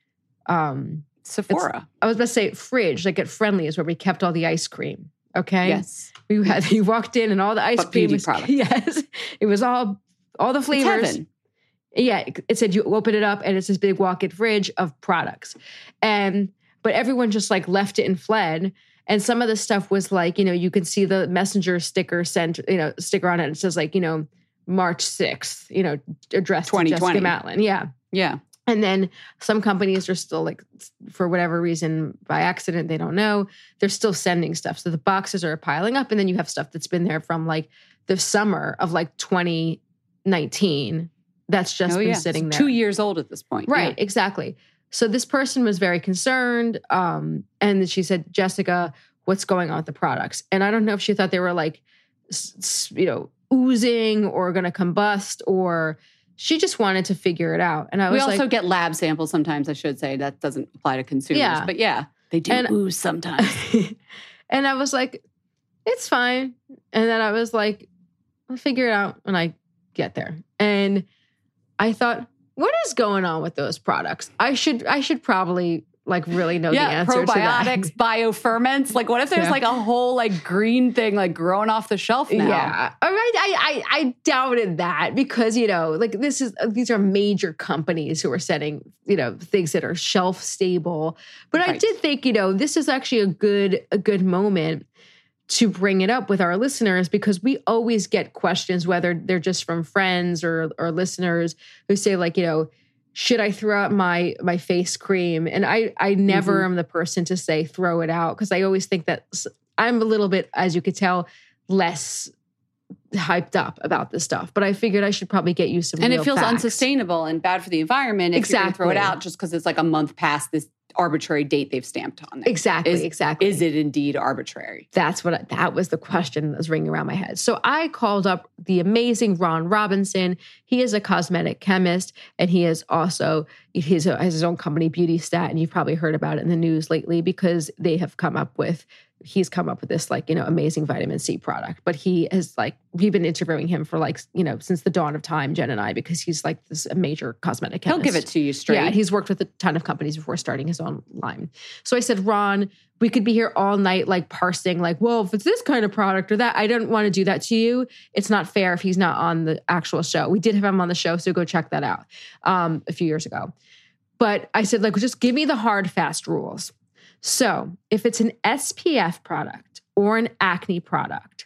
Speaker 6: um
Speaker 5: Sephora.
Speaker 6: I was about to say fridge, like at Friendly's where we kept all the ice cream. Okay.
Speaker 5: Yes.
Speaker 6: We had you walked in and all the ice
Speaker 5: But
Speaker 6: cream
Speaker 5: beauty
Speaker 6: was
Speaker 5: products.
Speaker 6: Yes. It was all all the
Speaker 5: It's
Speaker 6: flavors.
Speaker 5: heaven.
Speaker 6: Yeah. It, it said you open it up and it's this big walk-in fridge of products. And but everyone just like left it and fled. And some of the stuff was like, you know, you could see the messenger sticker sent, you know, sticker on it. It says like, you know, March sixth, you know, addressed to Jessica Matlin. Yeah.
Speaker 5: Yeah.
Speaker 6: And then some companies are still like, for whatever reason, by accident, they don't know, they're still sending stuff. So the boxes are piling up. And then you have stuff that's been there from like the summer of like twenty nineteen that's just
Speaker 5: oh,
Speaker 6: been
Speaker 5: yeah.
Speaker 6: sitting
Speaker 5: It's
Speaker 6: there.
Speaker 5: Two years old at this point.
Speaker 6: Right,
Speaker 5: Yeah.
Speaker 6: exactly. So this person was very concerned. Um, and she said, Jessica, what's going on with the products? And I don't know if she thought they were like, s- you know, oozing or going to combust, or she just wanted to figure it out. And I
Speaker 5: We
Speaker 6: was
Speaker 5: also
Speaker 6: like,
Speaker 5: get lab samples sometimes, I should say. That doesn't apply to consumers.
Speaker 6: Yeah.
Speaker 5: But yeah, they do
Speaker 6: And-
Speaker 5: ooze sometimes.
Speaker 6: and I was like, it's fine. And then I was like, I'll figure it out when I get there. And I thought, what is going on with those products? I should I should probably like really know
Speaker 5: yeah,
Speaker 6: the answer to that.
Speaker 5: probiotics, bioferments. Like, what if there's
Speaker 6: Yeah.
Speaker 5: like a whole like green thing like growing off the shelf now?
Speaker 6: Yeah, all right. I, I I doubted that because you know, like this is these are major companies who are setting you know things that are shelf stable. But I
Speaker 5: Right.
Speaker 6: did think you know this is actually a good a good moment to bring it up with our listeners because we always get questions, whether they're just from friends or or listeners who say like you know. Should I throw out my my face cream? And I I never
Speaker 5: Mm-hmm.
Speaker 6: am the person to say throw it out because I always think that s- I'm a little bit, as you could tell, less hyped up about this stuff. But I figured I should probably get you some
Speaker 5: And
Speaker 6: real
Speaker 5: it feels
Speaker 6: facts.
Speaker 5: unsustainable and bad for the environment if you're going to throw it
Speaker 6: Exactly.
Speaker 5: out just because it's like a month past this arbitrary date they've stamped on it.
Speaker 6: Exactly,
Speaker 5: Is-
Speaker 6: exactly.
Speaker 5: Is it indeed arbitrary?
Speaker 6: That's what I, that was the question that was ringing around my head. So I called up the amazing Ron Robinson. He is a cosmetic chemist, and he is also he's a, has his own company, Beauty Stat, and you've probably heard about it in the news lately because they have come up with he's come up with this like you know amazing vitamin C product. But he has like we've been interviewing him for like you know since the dawn of time, Jen and I, because he's like this a major cosmetic chemist.
Speaker 5: He'll give it to you straight.
Speaker 6: Yeah, he's worked with a ton of companies before starting his own line. So I said, Ron, we could be here all night, like parsing, like, well, if it's this kind of product or that, I don't want to do that to you. It's not fair if he's not on the actual show. We did have him on the show, so go check that out um, a few years ago. But I said, like, just give me the hard, fast rules. So if it's an S P F product or an acne product,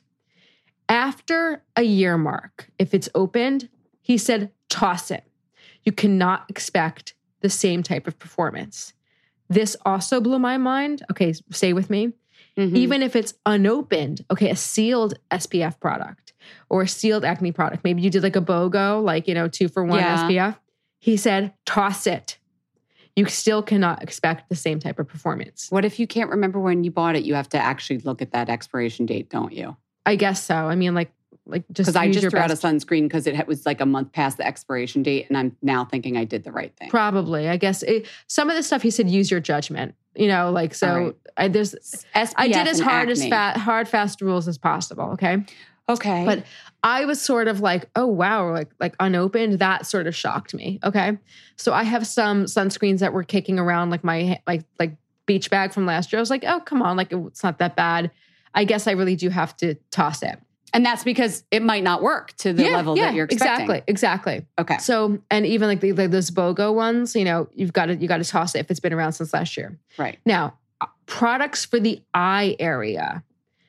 Speaker 6: after a year mark, if it's opened, he said, toss it. You cannot expect the same type of performance. This also blew my mind. Okay, stay with me.
Speaker 5: Mhm.
Speaker 6: Even if it's unopened, okay, a sealed S P F product or a sealed acne product, maybe you did like a BOGO, like, you know, two for one
Speaker 5: Yeah.
Speaker 6: S P F. He said, toss it. You still cannot expect the same type of performance.
Speaker 5: What if you can't remember when you bought it? You have to actually look at that expiration date, don't you?
Speaker 6: I guess so. I mean, like, like just
Speaker 5: Because I
Speaker 6: use
Speaker 5: just
Speaker 6: your
Speaker 5: threw out a
Speaker 6: best-
Speaker 5: sunscreen because it was like a month past the expiration date, and I'm now thinking I did the right thing.
Speaker 6: Probably. I guess it, some of the stuff he said, use your judgment. You know, like, so
Speaker 5: All right.
Speaker 6: I, there's,
Speaker 5: S P F
Speaker 6: I did as
Speaker 5: and
Speaker 6: hard as
Speaker 5: acne.
Speaker 6: fat, hard, fast rules as possible. Okay.
Speaker 5: Okay.
Speaker 6: But I was sort of like, oh, wow, like, like unopened. That sort of shocked me. Okay. So I have some sunscreens that were kicking around like my, like, like beach bag from last year. I was like, oh, come on. Like, it's not that bad. I guess I really do have to toss it.
Speaker 5: And that's because it might not work to the level that you're expecting.
Speaker 6: Exactly. Exactly.
Speaker 5: Okay.
Speaker 6: So, and even like the, like those BOGO ones, you know, you've got to, you got to toss it if it's been around since last year.
Speaker 5: Right.
Speaker 6: Now, products for the eye area.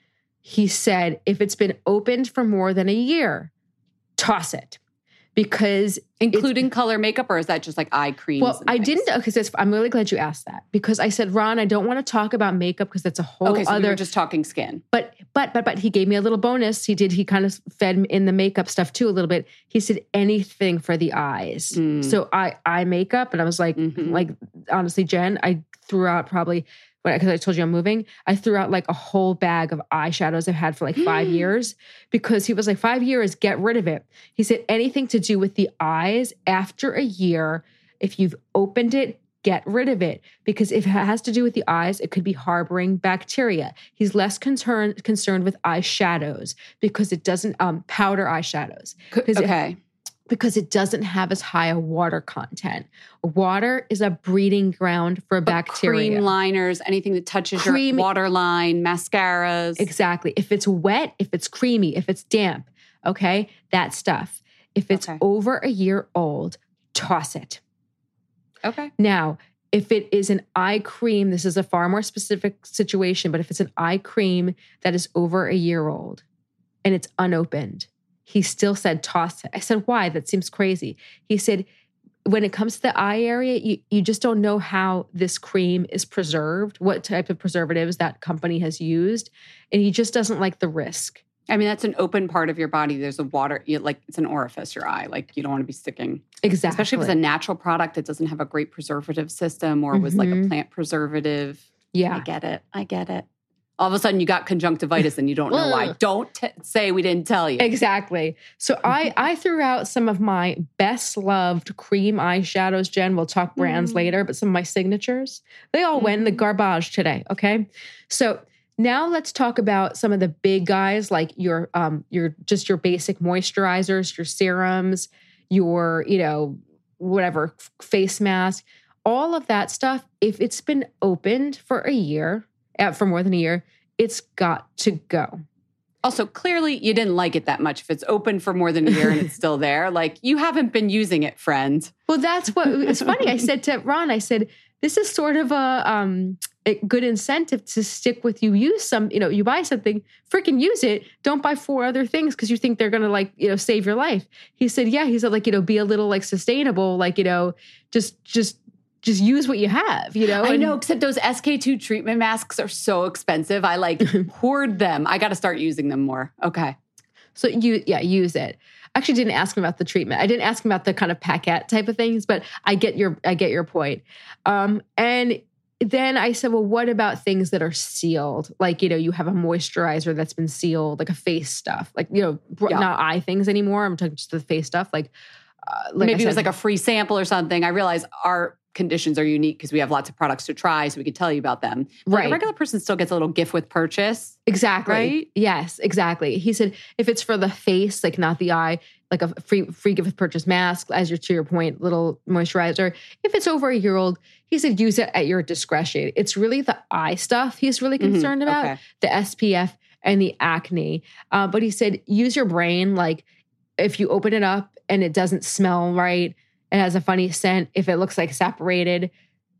Speaker 6: He said, if it's been opened for more than a year, toss it. Because
Speaker 5: including color makeup, or is that just like eye creams?
Speaker 6: Well,
Speaker 5: and
Speaker 6: I
Speaker 5: things?
Speaker 6: didn't. Okay, so I'm really glad you asked that because I said, Ron, I don't want to talk about makeup because that's a whole
Speaker 5: Okay, so
Speaker 6: other.
Speaker 5: we were just talking skin.
Speaker 6: But but but but he gave me a little bonus. He did. He kind of fed in the makeup stuff too a little bit. He said anything for the eyes.
Speaker 5: Mm.
Speaker 6: So I eye makeup, and I was like,
Speaker 5: Mhm.
Speaker 6: like honestly, Jen, I threw out probably. Because I told you I'm moving, I threw out like a whole bag of eyeshadows I've had for like five years because he was like, five years, get rid of it. He said, anything to do with the eyes after a year, if you've opened it, get rid of it. Because if it has to do with the eyes, it could be harboring bacteria. He's less concerned concerned with eyeshadows because it doesn't, um, powder eyeshadows. Because
Speaker 5: Okay.
Speaker 6: It, because it doesn't have as high a water content. Water is a breeding ground for
Speaker 5: But
Speaker 6: bacteria.
Speaker 5: cream liners, anything that touches
Speaker 6: Cream-
Speaker 5: your waterline, mascaras.
Speaker 6: Exactly. If it's wet, if it's creamy, if it's damp, okay, that stuff. If it's
Speaker 5: Okay.
Speaker 6: over a year old, toss it.
Speaker 5: Okay.
Speaker 6: Now, if it is an eye cream, this is a far more specific situation, but if it's an eye cream that is over a year old and it's unopened, he still said toss it. I said, why? That seems crazy. He said, when it comes to the eye area, you, you just don't know how this cream is preserved, what type of preservatives that company has used. And he just doesn't like the risk.
Speaker 5: I mean, that's an open part of your body. There's a water, you, like it's an orifice, your eye. Like you don't want to be sticking.
Speaker 6: Exactly.
Speaker 5: Especially if it's a natural product that doesn't have a great preservative system or was like a
Speaker 6: Mhm.
Speaker 5: plant preservative.
Speaker 6: Yeah.
Speaker 5: I get it. I get it. All of a sudden you got conjunctivitis and you don't know why. Don't t- say we didn't tell you.
Speaker 6: Exactly. So I I threw out some of my best loved cream eyeshadows, Jen. We'll talk brands
Speaker 5: Mm.
Speaker 6: later, but some of my signatures, they all went in the garbage today. Okay. So now let's talk about some of the big guys, like your um your just your basic moisturizers, your serums, your, you know, whatever, f- face mask, all of that stuff. If it's been opened for a year, uh, for more than a year, it's got to go.
Speaker 5: Also, clearly you didn't like it that much if it's open for more than a year and it's still there. Like you haven't been using it, friend.
Speaker 6: Well, that's what it's funny. I said to Ron, I said, this is sort of a, um, a good incentive to stick with you. Use some, you know, you buy something, freaking use it. Don't buy four other things because you think they're going to like, you know, save your life. He said, yeah. He said like, you know, be a little like sustainable, like, you know, just, just, just use what you have, you know?
Speaker 5: I
Speaker 6: And-
Speaker 5: know, except those S K two treatment masks are so expensive. I like hoard them. I got to start using them more. Okay.
Speaker 6: So you, yeah, use it. I actually didn't ask him about the treatment. I didn't ask him about the kind of packet type of things, but I get your, I get your point. Um, and then I said, well, what about things that are sealed? Like, you know, you have a moisturizer that's been sealed, like a face stuff, like, you know, br-
Speaker 5: Yeah.
Speaker 6: not eye things anymore. I'm talking just the face stuff. Like, uh, like I
Speaker 5: Maybe it was
Speaker 6: said-
Speaker 5: like a free sample or something. I realize our conditions are unique because we have lots of products to try, so we could tell you about them. But like
Speaker 6: Right.
Speaker 5: a regular person still gets a little gift with purchase.
Speaker 6: Exactly.
Speaker 5: Right?
Speaker 6: Yes, exactly. He said if it's for the face, like not the eye, like a free free gift with purchase mask, as your to your point, little moisturizer. If it's over a year old, he said use it at your discretion. It's really the eye stuff he's really
Speaker 5: Mhm,
Speaker 6: concerned about,
Speaker 5: okay.
Speaker 6: the S P F and the acne. Uh, but he said use your brain. Like if you open it up and it doesn't smell right, it has a funny scent. If it looks like separated,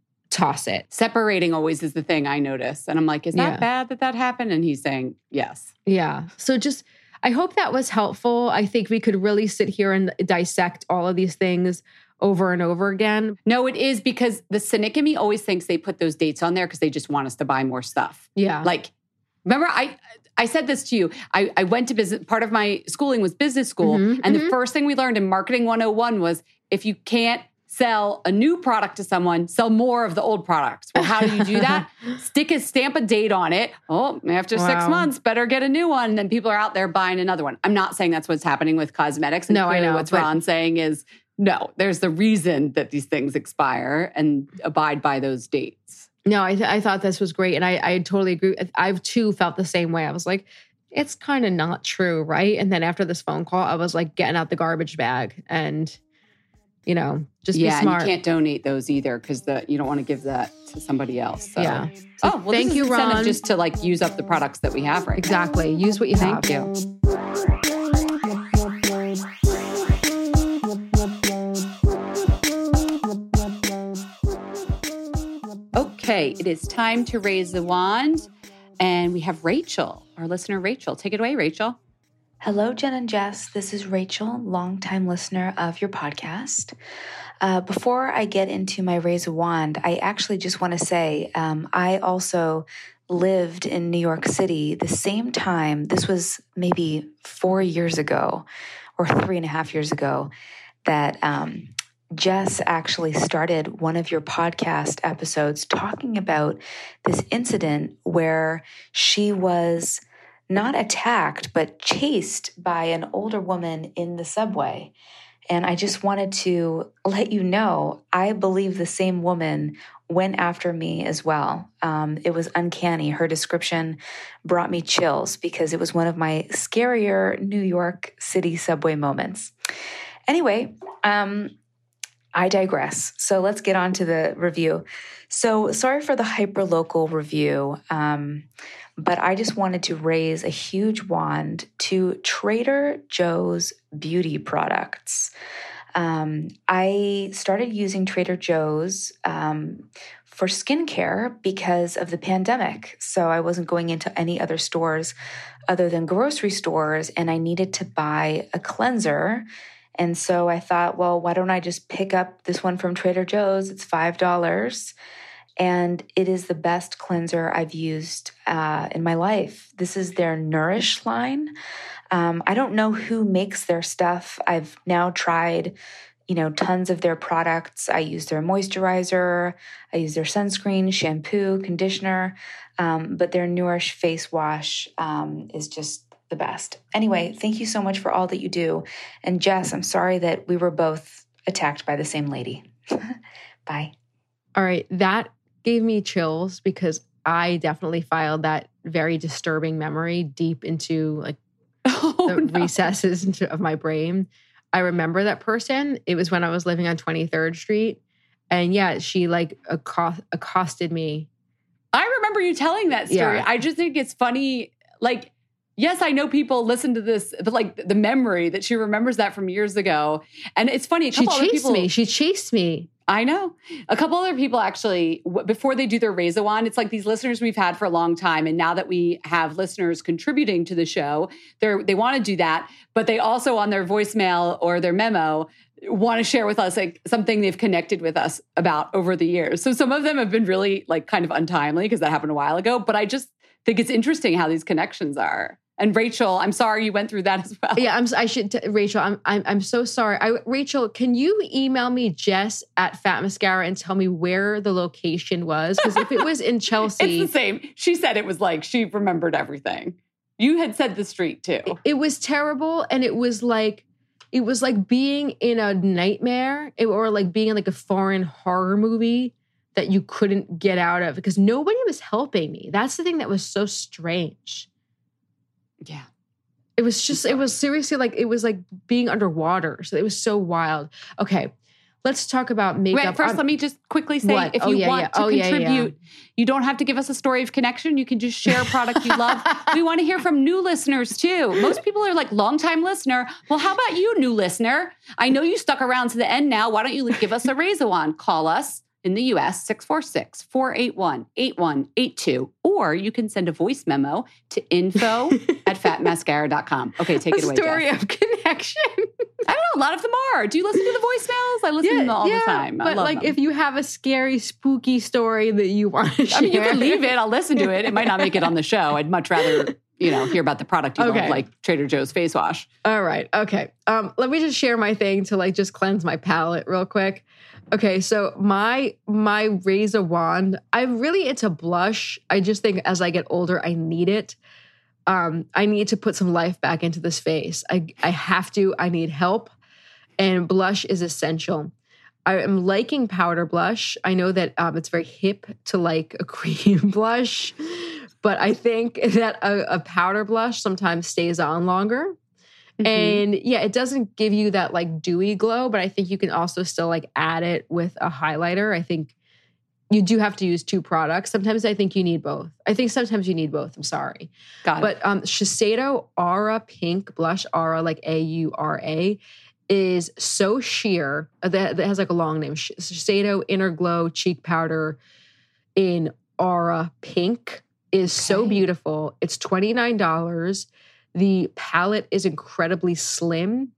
Speaker 6: toss it.
Speaker 5: Separating always is the thing I notice. And I'm like, is that
Speaker 6: Yeah.
Speaker 5: bad that that happened? And he's saying, yes.
Speaker 6: Yeah. So just, I hope that was helpful. I think we could really sit here and dissect all of these things over and over again.
Speaker 5: No, it is because the cynic in me always thinks they put those dates on there because they just want us to buy more stuff.
Speaker 6: Yeah.
Speaker 5: Like, remember, I I said this to you. I, I went to business, part of my schooling was business school.
Speaker 6: Mhm,
Speaker 5: and
Speaker 6: mhm.
Speaker 5: the first thing we learned in Marketing one oh one was if you can't sell a new product to someone, sell more of the old products. Well, how do you do that? Stick a stamp a date on it. Oh, after six
Speaker 6: Wow.
Speaker 5: months, better get a new one. And then people are out there buying another one. I'm not saying that's what's happening with cosmetics. And
Speaker 6: No, I
Speaker 5: clearly
Speaker 6: know,
Speaker 5: What's
Speaker 6: but-
Speaker 5: Ron's saying is, no, there's the reason that these things expire and abide by those dates.
Speaker 6: No, I, th- I thought this was great. And I, I totally agree. I've too felt the same way. I was like, it's kind of not true, right? And then after this phone call, I was like getting out the garbage bag and, you know, just
Speaker 5: yeah,
Speaker 6: be smart.
Speaker 5: And you can't donate those either because the you don't want to give that to somebody else. So.
Speaker 6: Yeah. So
Speaker 5: oh, well,
Speaker 6: thank
Speaker 5: this
Speaker 6: you,
Speaker 5: is incentive
Speaker 6: Ron.
Speaker 5: just to like use up the products that we have right
Speaker 6: Exactly. Use what you
Speaker 5: now.
Speaker 6: have.
Speaker 5: Thank you. Okay, it is time to raise the wand. And we have Rachel, our listener, Rachel. Take it away, Rachel.
Speaker 8: Hello, Jen and Jess. This is Rachel, longtime listener of your podcast. Uh, before I get into my raise a wand, I actually just want to say um, I also lived in New York City the same time. This was maybe four years ago or three and a half years ago that um, Jess actually started one of your podcast episodes talking about this incident where she was not attacked, but chased by an older woman in the subway. And I just wanted to let you know, I believe the same woman went after me as well. Um, it was uncanny. Her description brought me chills because it was one of my scarier New York City subway moments. Anyway, um, I digress. So let's get on to the review. So sorry for the hyperlocal review, um, but I just wanted to raise a huge wand to Trader Joe's beauty products. Um, I started using Trader Joe's um, for skincare because of the pandemic. So I wasn't going into any other stores other than grocery stores, and I needed to buy a cleanser. And so I thought, well, why don't I just pick up this one from Trader Joe's? It's five dollars. And it is the best cleanser I've used uh, in my life. This is their Nourish line. Um, I don't know who makes their stuff. I've now tried, you know, tons of their products. I use their moisturizer. I use their sunscreen, shampoo, conditioner. Um, but their Nourish face wash um, is just the best. Anyway, thank you so much for all that you do. And Jess, I'm sorry that we were both attacked by the same lady. Bye.
Speaker 6: All right. That gave me chills because I definitely filed that very disturbing memory deep into like
Speaker 5: Oh,
Speaker 6: the
Speaker 5: no.
Speaker 6: recesses into, of my brain. I remember that person. It was when I was living on twenty-third Street. And yeah, she like accost- accosted me.
Speaker 5: I remember you telling that story.
Speaker 6: Yeah.
Speaker 5: I just think it's funny. Like, yes, I know people listen to this, but like the memory that she remembers that from years ago. And it's funny. A
Speaker 6: She
Speaker 5: couple other
Speaker 6: chased
Speaker 5: people,
Speaker 6: me. She chased me.
Speaker 5: I know. A couple other people actually, w- before they do their raise a wand, it's like these listeners we've had for a long time. And now that we have listeners contributing to the show, they're, they want to do that. But they also on their voicemail or their memo want to share with us like something they've connected with us about over the years. So some of them have been really like kind of untimely because that happened a while ago. But I just think it's interesting how these connections are. And Rachel, I'm sorry you went through that as well.
Speaker 6: Yeah, I'm. I should. T- Rachel, I'm. I'm. I'm so sorry. I, Rachel, can you email me Jess at Fat Mascara and tell me where the location was? Because if it was in Chelsea,
Speaker 5: It's the same. She said it was like she remembered everything. You had said the street too.
Speaker 6: it, it was terrible, and it was like, it was like being in a nightmare, it, or like being in like a foreign horror movie that you couldn't get out of because nobody was helping me. That's the thing that was so strange.
Speaker 5: Yeah.
Speaker 6: It was just, it was seriously like, it was like being underwater. So it was so wild. Okay, let's talk about makeup.
Speaker 5: Wait, first,
Speaker 6: Um,
Speaker 5: let me just quickly say,
Speaker 6: What?
Speaker 5: if
Speaker 6: Oh,
Speaker 5: you
Speaker 6: yeah,
Speaker 5: want
Speaker 6: yeah.
Speaker 5: to
Speaker 6: Oh, yeah,
Speaker 5: contribute,
Speaker 6: yeah.
Speaker 5: you don't have to give us a story of connection. You can just share a product you love. We want to hear from new listeners too. Most people are like, longtime listener. Well, how about you, new listener? I know you stuck around to the end now. Why don't you give us a raise a wand? Call us in the U S, six four six, four eight one, eight one eight two. Or you can send a voice memo to info at fat mascara dot com. Okay, take
Speaker 6: a
Speaker 5: it away,
Speaker 6: story
Speaker 5: Jess.
Speaker 6: of connection.
Speaker 5: I don't know. A lot of them are. Do you listen to the voicemails? I listen to them all the time. I
Speaker 6: But
Speaker 5: love
Speaker 6: like,
Speaker 5: them.
Speaker 6: if you have a scary, spooky story that you want to share,
Speaker 5: I mean, you can leave it. I'll listen to it. It might not make it on the show. I'd much rather, you know, hear about the product you
Speaker 6: Okay.
Speaker 5: love, like Trader Joe's face wash.
Speaker 6: All right. Okay. Um, let me just share my thing to like just cleanse my palate real quick. Okay, so my my raise a wand, I'm really into blush. I just think as I get older, I need it. Um, I need to put some life back into this face. I I have to. I need help, and blush is essential. I am liking powder blush. I know that um, it's very hip to like a cream blush, but I think that a, a powder blush sometimes stays on longer. Mm-hmm. And yeah, it doesn't give you that like dewy glow, but I think you can also still like add it with a highlighter. I think you do have to use two products. Sometimes I think you need both. I think sometimes you need both. I'm sorry.
Speaker 5: Got it.
Speaker 6: But um, Shiseido Aura Pink Blush, Aura, like A U R A, is so sheer. That, that has like a long name. Shiseido Inner Glow Cheek Powder in Aura Pink is okay. so beautiful. It's twenty-nine dollars. The palette is incredibly slim.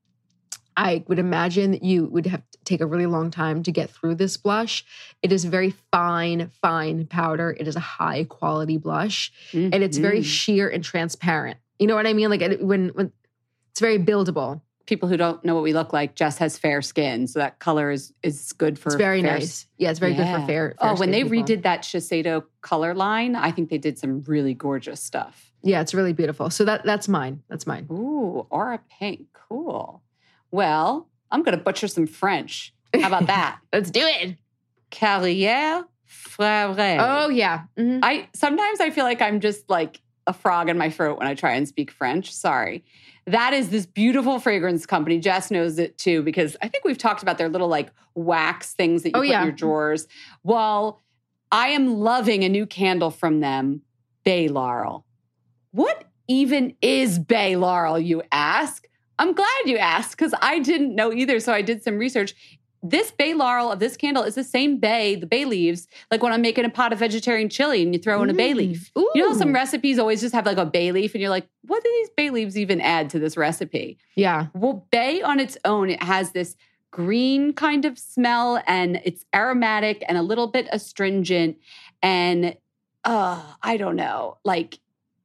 Speaker 6: I would imagine that you would have to take a really long time to get through this blush. It is very fine, fine powder. It is a high quality blush, mm-hmm. and it's very sheer and transparent. You know what I mean? Like when, when it's very buildable.
Speaker 5: People who don't know what we look like, Jess has fair skin, so that color is is good for.
Speaker 6: It's very
Speaker 5: fair
Speaker 6: nice. Yeah, it's very yeah. good for fair. fair
Speaker 5: oh, when they
Speaker 6: people.
Speaker 5: redid that Shiseido color line, I think they did some really gorgeous stuff.
Speaker 6: Yeah, it's really beautiful. So that that's mine. That's mine.
Speaker 5: Ooh, Aura Pink, cool. Well, I'm going to butcher some French. How about that?
Speaker 6: Let's do it.
Speaker 5: Carrière Frère.
Speaker 6: Oh yeah. Mm-hmm.
Speaker 5: I sometimes I feel like I'm just like a frog in my throat when I try and speak French. Sorry. That is this beautiful fragrance company. Jess knows it too, because I think we've talked about their little like wax things that you
Speaker 6: oh,
Speaker 5: put
Speaker 6: yeah.
Speaker 5: in your drawers. Well, I am loving a new candle from them, Bay Laurel. What even is Bay Laurel, you ask? I'm glad you asked because I didn't know either, so I did some research. This Bay Laurel of this candle is the same bay, the bay leaves, like when I'm making a pot of vegetarian chili and you throw in mm. a bay leaf. Ooh. You know how some recipes always just have like a bay leaf and you're like, what do these bay leaves even add to this recipe?
Speaker 6: Yeah.
Speaker 5: Well, bay on its own, it has this green kind of smell and it's aromatic and a little bit astringent and uh, I don't know, like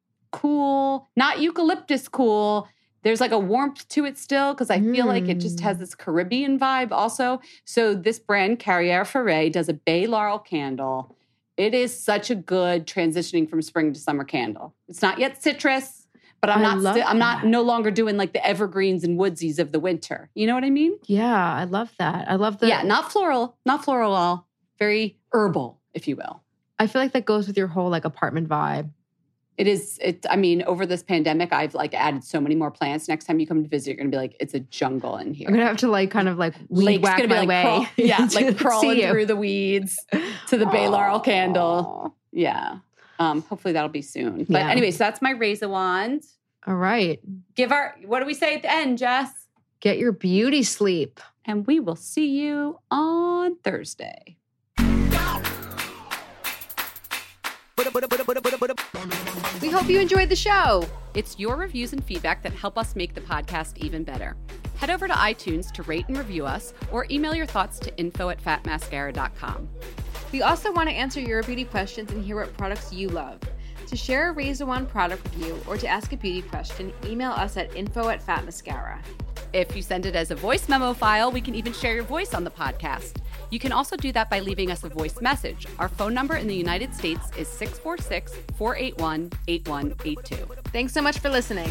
Speaker 5: cool, not eucalyptus cool. There's like a warmth to it still because I feel mm. like it just has this Caribbean vibe also. So this brand, Carrière Frère, does a Bay Laurel candle. It is such a good transitioning from spring to summer candle. It's not yet citrus, but I'm
Speaker 6: I
Speaker 5: not. Sti- I'm not no longer doing like the evergreens and woodsies of the winter. You know what I mean?
Speaker 6: Yeah, I love that. I love that.
Speaker 5: Yeah, not floral, not floral at all. Very herbal, if you will.
Speaker 6: I feel like that goes with your whole like apartment vibe.
Speaker 5: It is, it. I mean, over this pandemic, I've like added so many more plants. Next time you come to visit, you're going to be like, it's a jungle in here.
Speaker 6: I'm going to have to like kind of like weed
Speaker 5: Lake's
Speaker 6: whack
Speaker 5: gonna be
Speaker 6: my
Speaker 5: like
Speaker 6: way.
Speaker 5: Crawl, yeah, like crawling
Speaker 6: you.
Speaker 5: through the weeds to the Bay Laurel candle. Yeah. Um, hopefully that'll be soon. But
Speaker 6: Yeah.
Speaker 5: anyway, so that's my razor wand.
Speaker 6: All right.
Speaker 5: Give our, what do we say at the end, Jess?
Speaker 6: Get your beauty sleep.
Speaker 5: And we will see you on Thursday.
Speaker 6: We hope you enjoyed the show.
Speaker 5: It's your reviews and feedback that help us make the podcast even better. Head over to iTunes to rate and review us or email your thoughts to info at fat mascara dot com.
Speaker 6: We also want to answer your beauty questions and hear what products you love. To share a Razor One product review or to ask a beauty question, email us at info at fat mascara.
Speaker 5: If you send it as a voice memo file, we can even share your voice on the podcast. You can also do that by leaving us a voice message. Our phone number in the United States is six four six, four eight one, eight one eight two.
Speaker 6: Thanks so much for listening.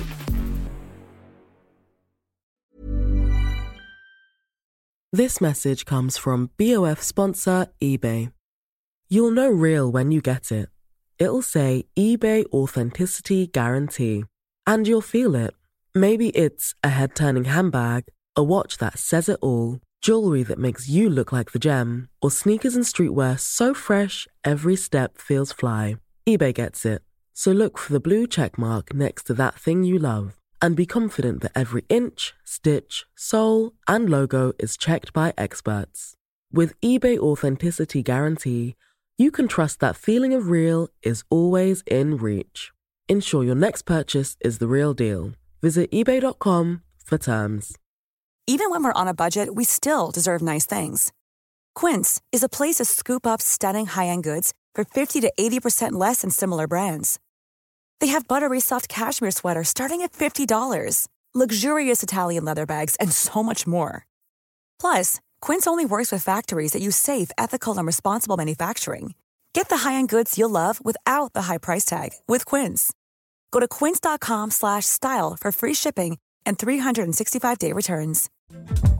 Speaker 9: This message comes from B O F sponsor eBay. You'll know real when you get it. It'll say eBay Authenticity Guarantee. And you'll feel it. Maybe it's a head-turning handbag, a watch that says it all, jewelry that makes you look like the gem, or sneakers and streetwear so fresh every step feels fly. eBay gets it. So look for the blue check mark next to that thing you love and be confident that every inch, stitch, sole, and logo is checked by experts. With eBay Authenticity Guarantee, you can trust that feeling of real is always in reach. Ensure your next purchase is the real deal. Visit ebay dot com for terms.
Speaker 10: Even when we're on a budget, we still deserve nice things. Quince is a place to scoop up stunning high-end goods for fifty to eighty percent less than similar brands. They have buttery soft cashmere sweaters starting at fifty dollars, luxurious Italian leather bags, and so much more. Plus, Quince only works with factories that use safe, ethical, and responsible manufacturing. Get the high-end goods you'll love without the high price tag with Quince. Go to quince dot com slash style for free shipping and three sixty-five day returns.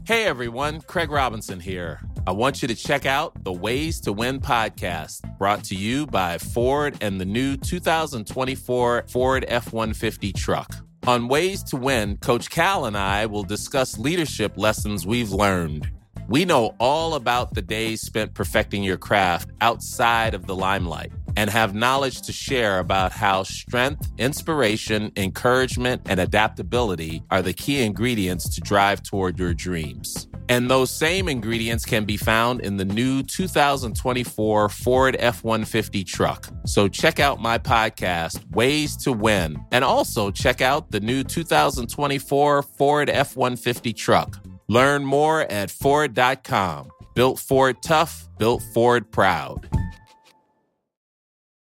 Speaker 11: Hey everyone, Craig Robinson here. I want you to check out the Ways to Win podcast, brought to you by Ford and the new two thousand twenty-four Ford F one fifty truck. On Ways to Win, Coach Cal and I will discuss leadership lessons we've learned. We know all about the days spent perfecting your craft outside of the limelight and have knowledge to share about how strength, inspiration, encouragement, and adaptability are the key ingredients to drive toward your dreams. And those same ingredients can be found in the new two thousand twenty-four Ford F one fifty truck. So check out my podcast, Ways to Win, and also check out the new two thousand twenty-four Ford F one fifty truck. Learn more at Ford dot com. Built Ford tough, built Ford proud.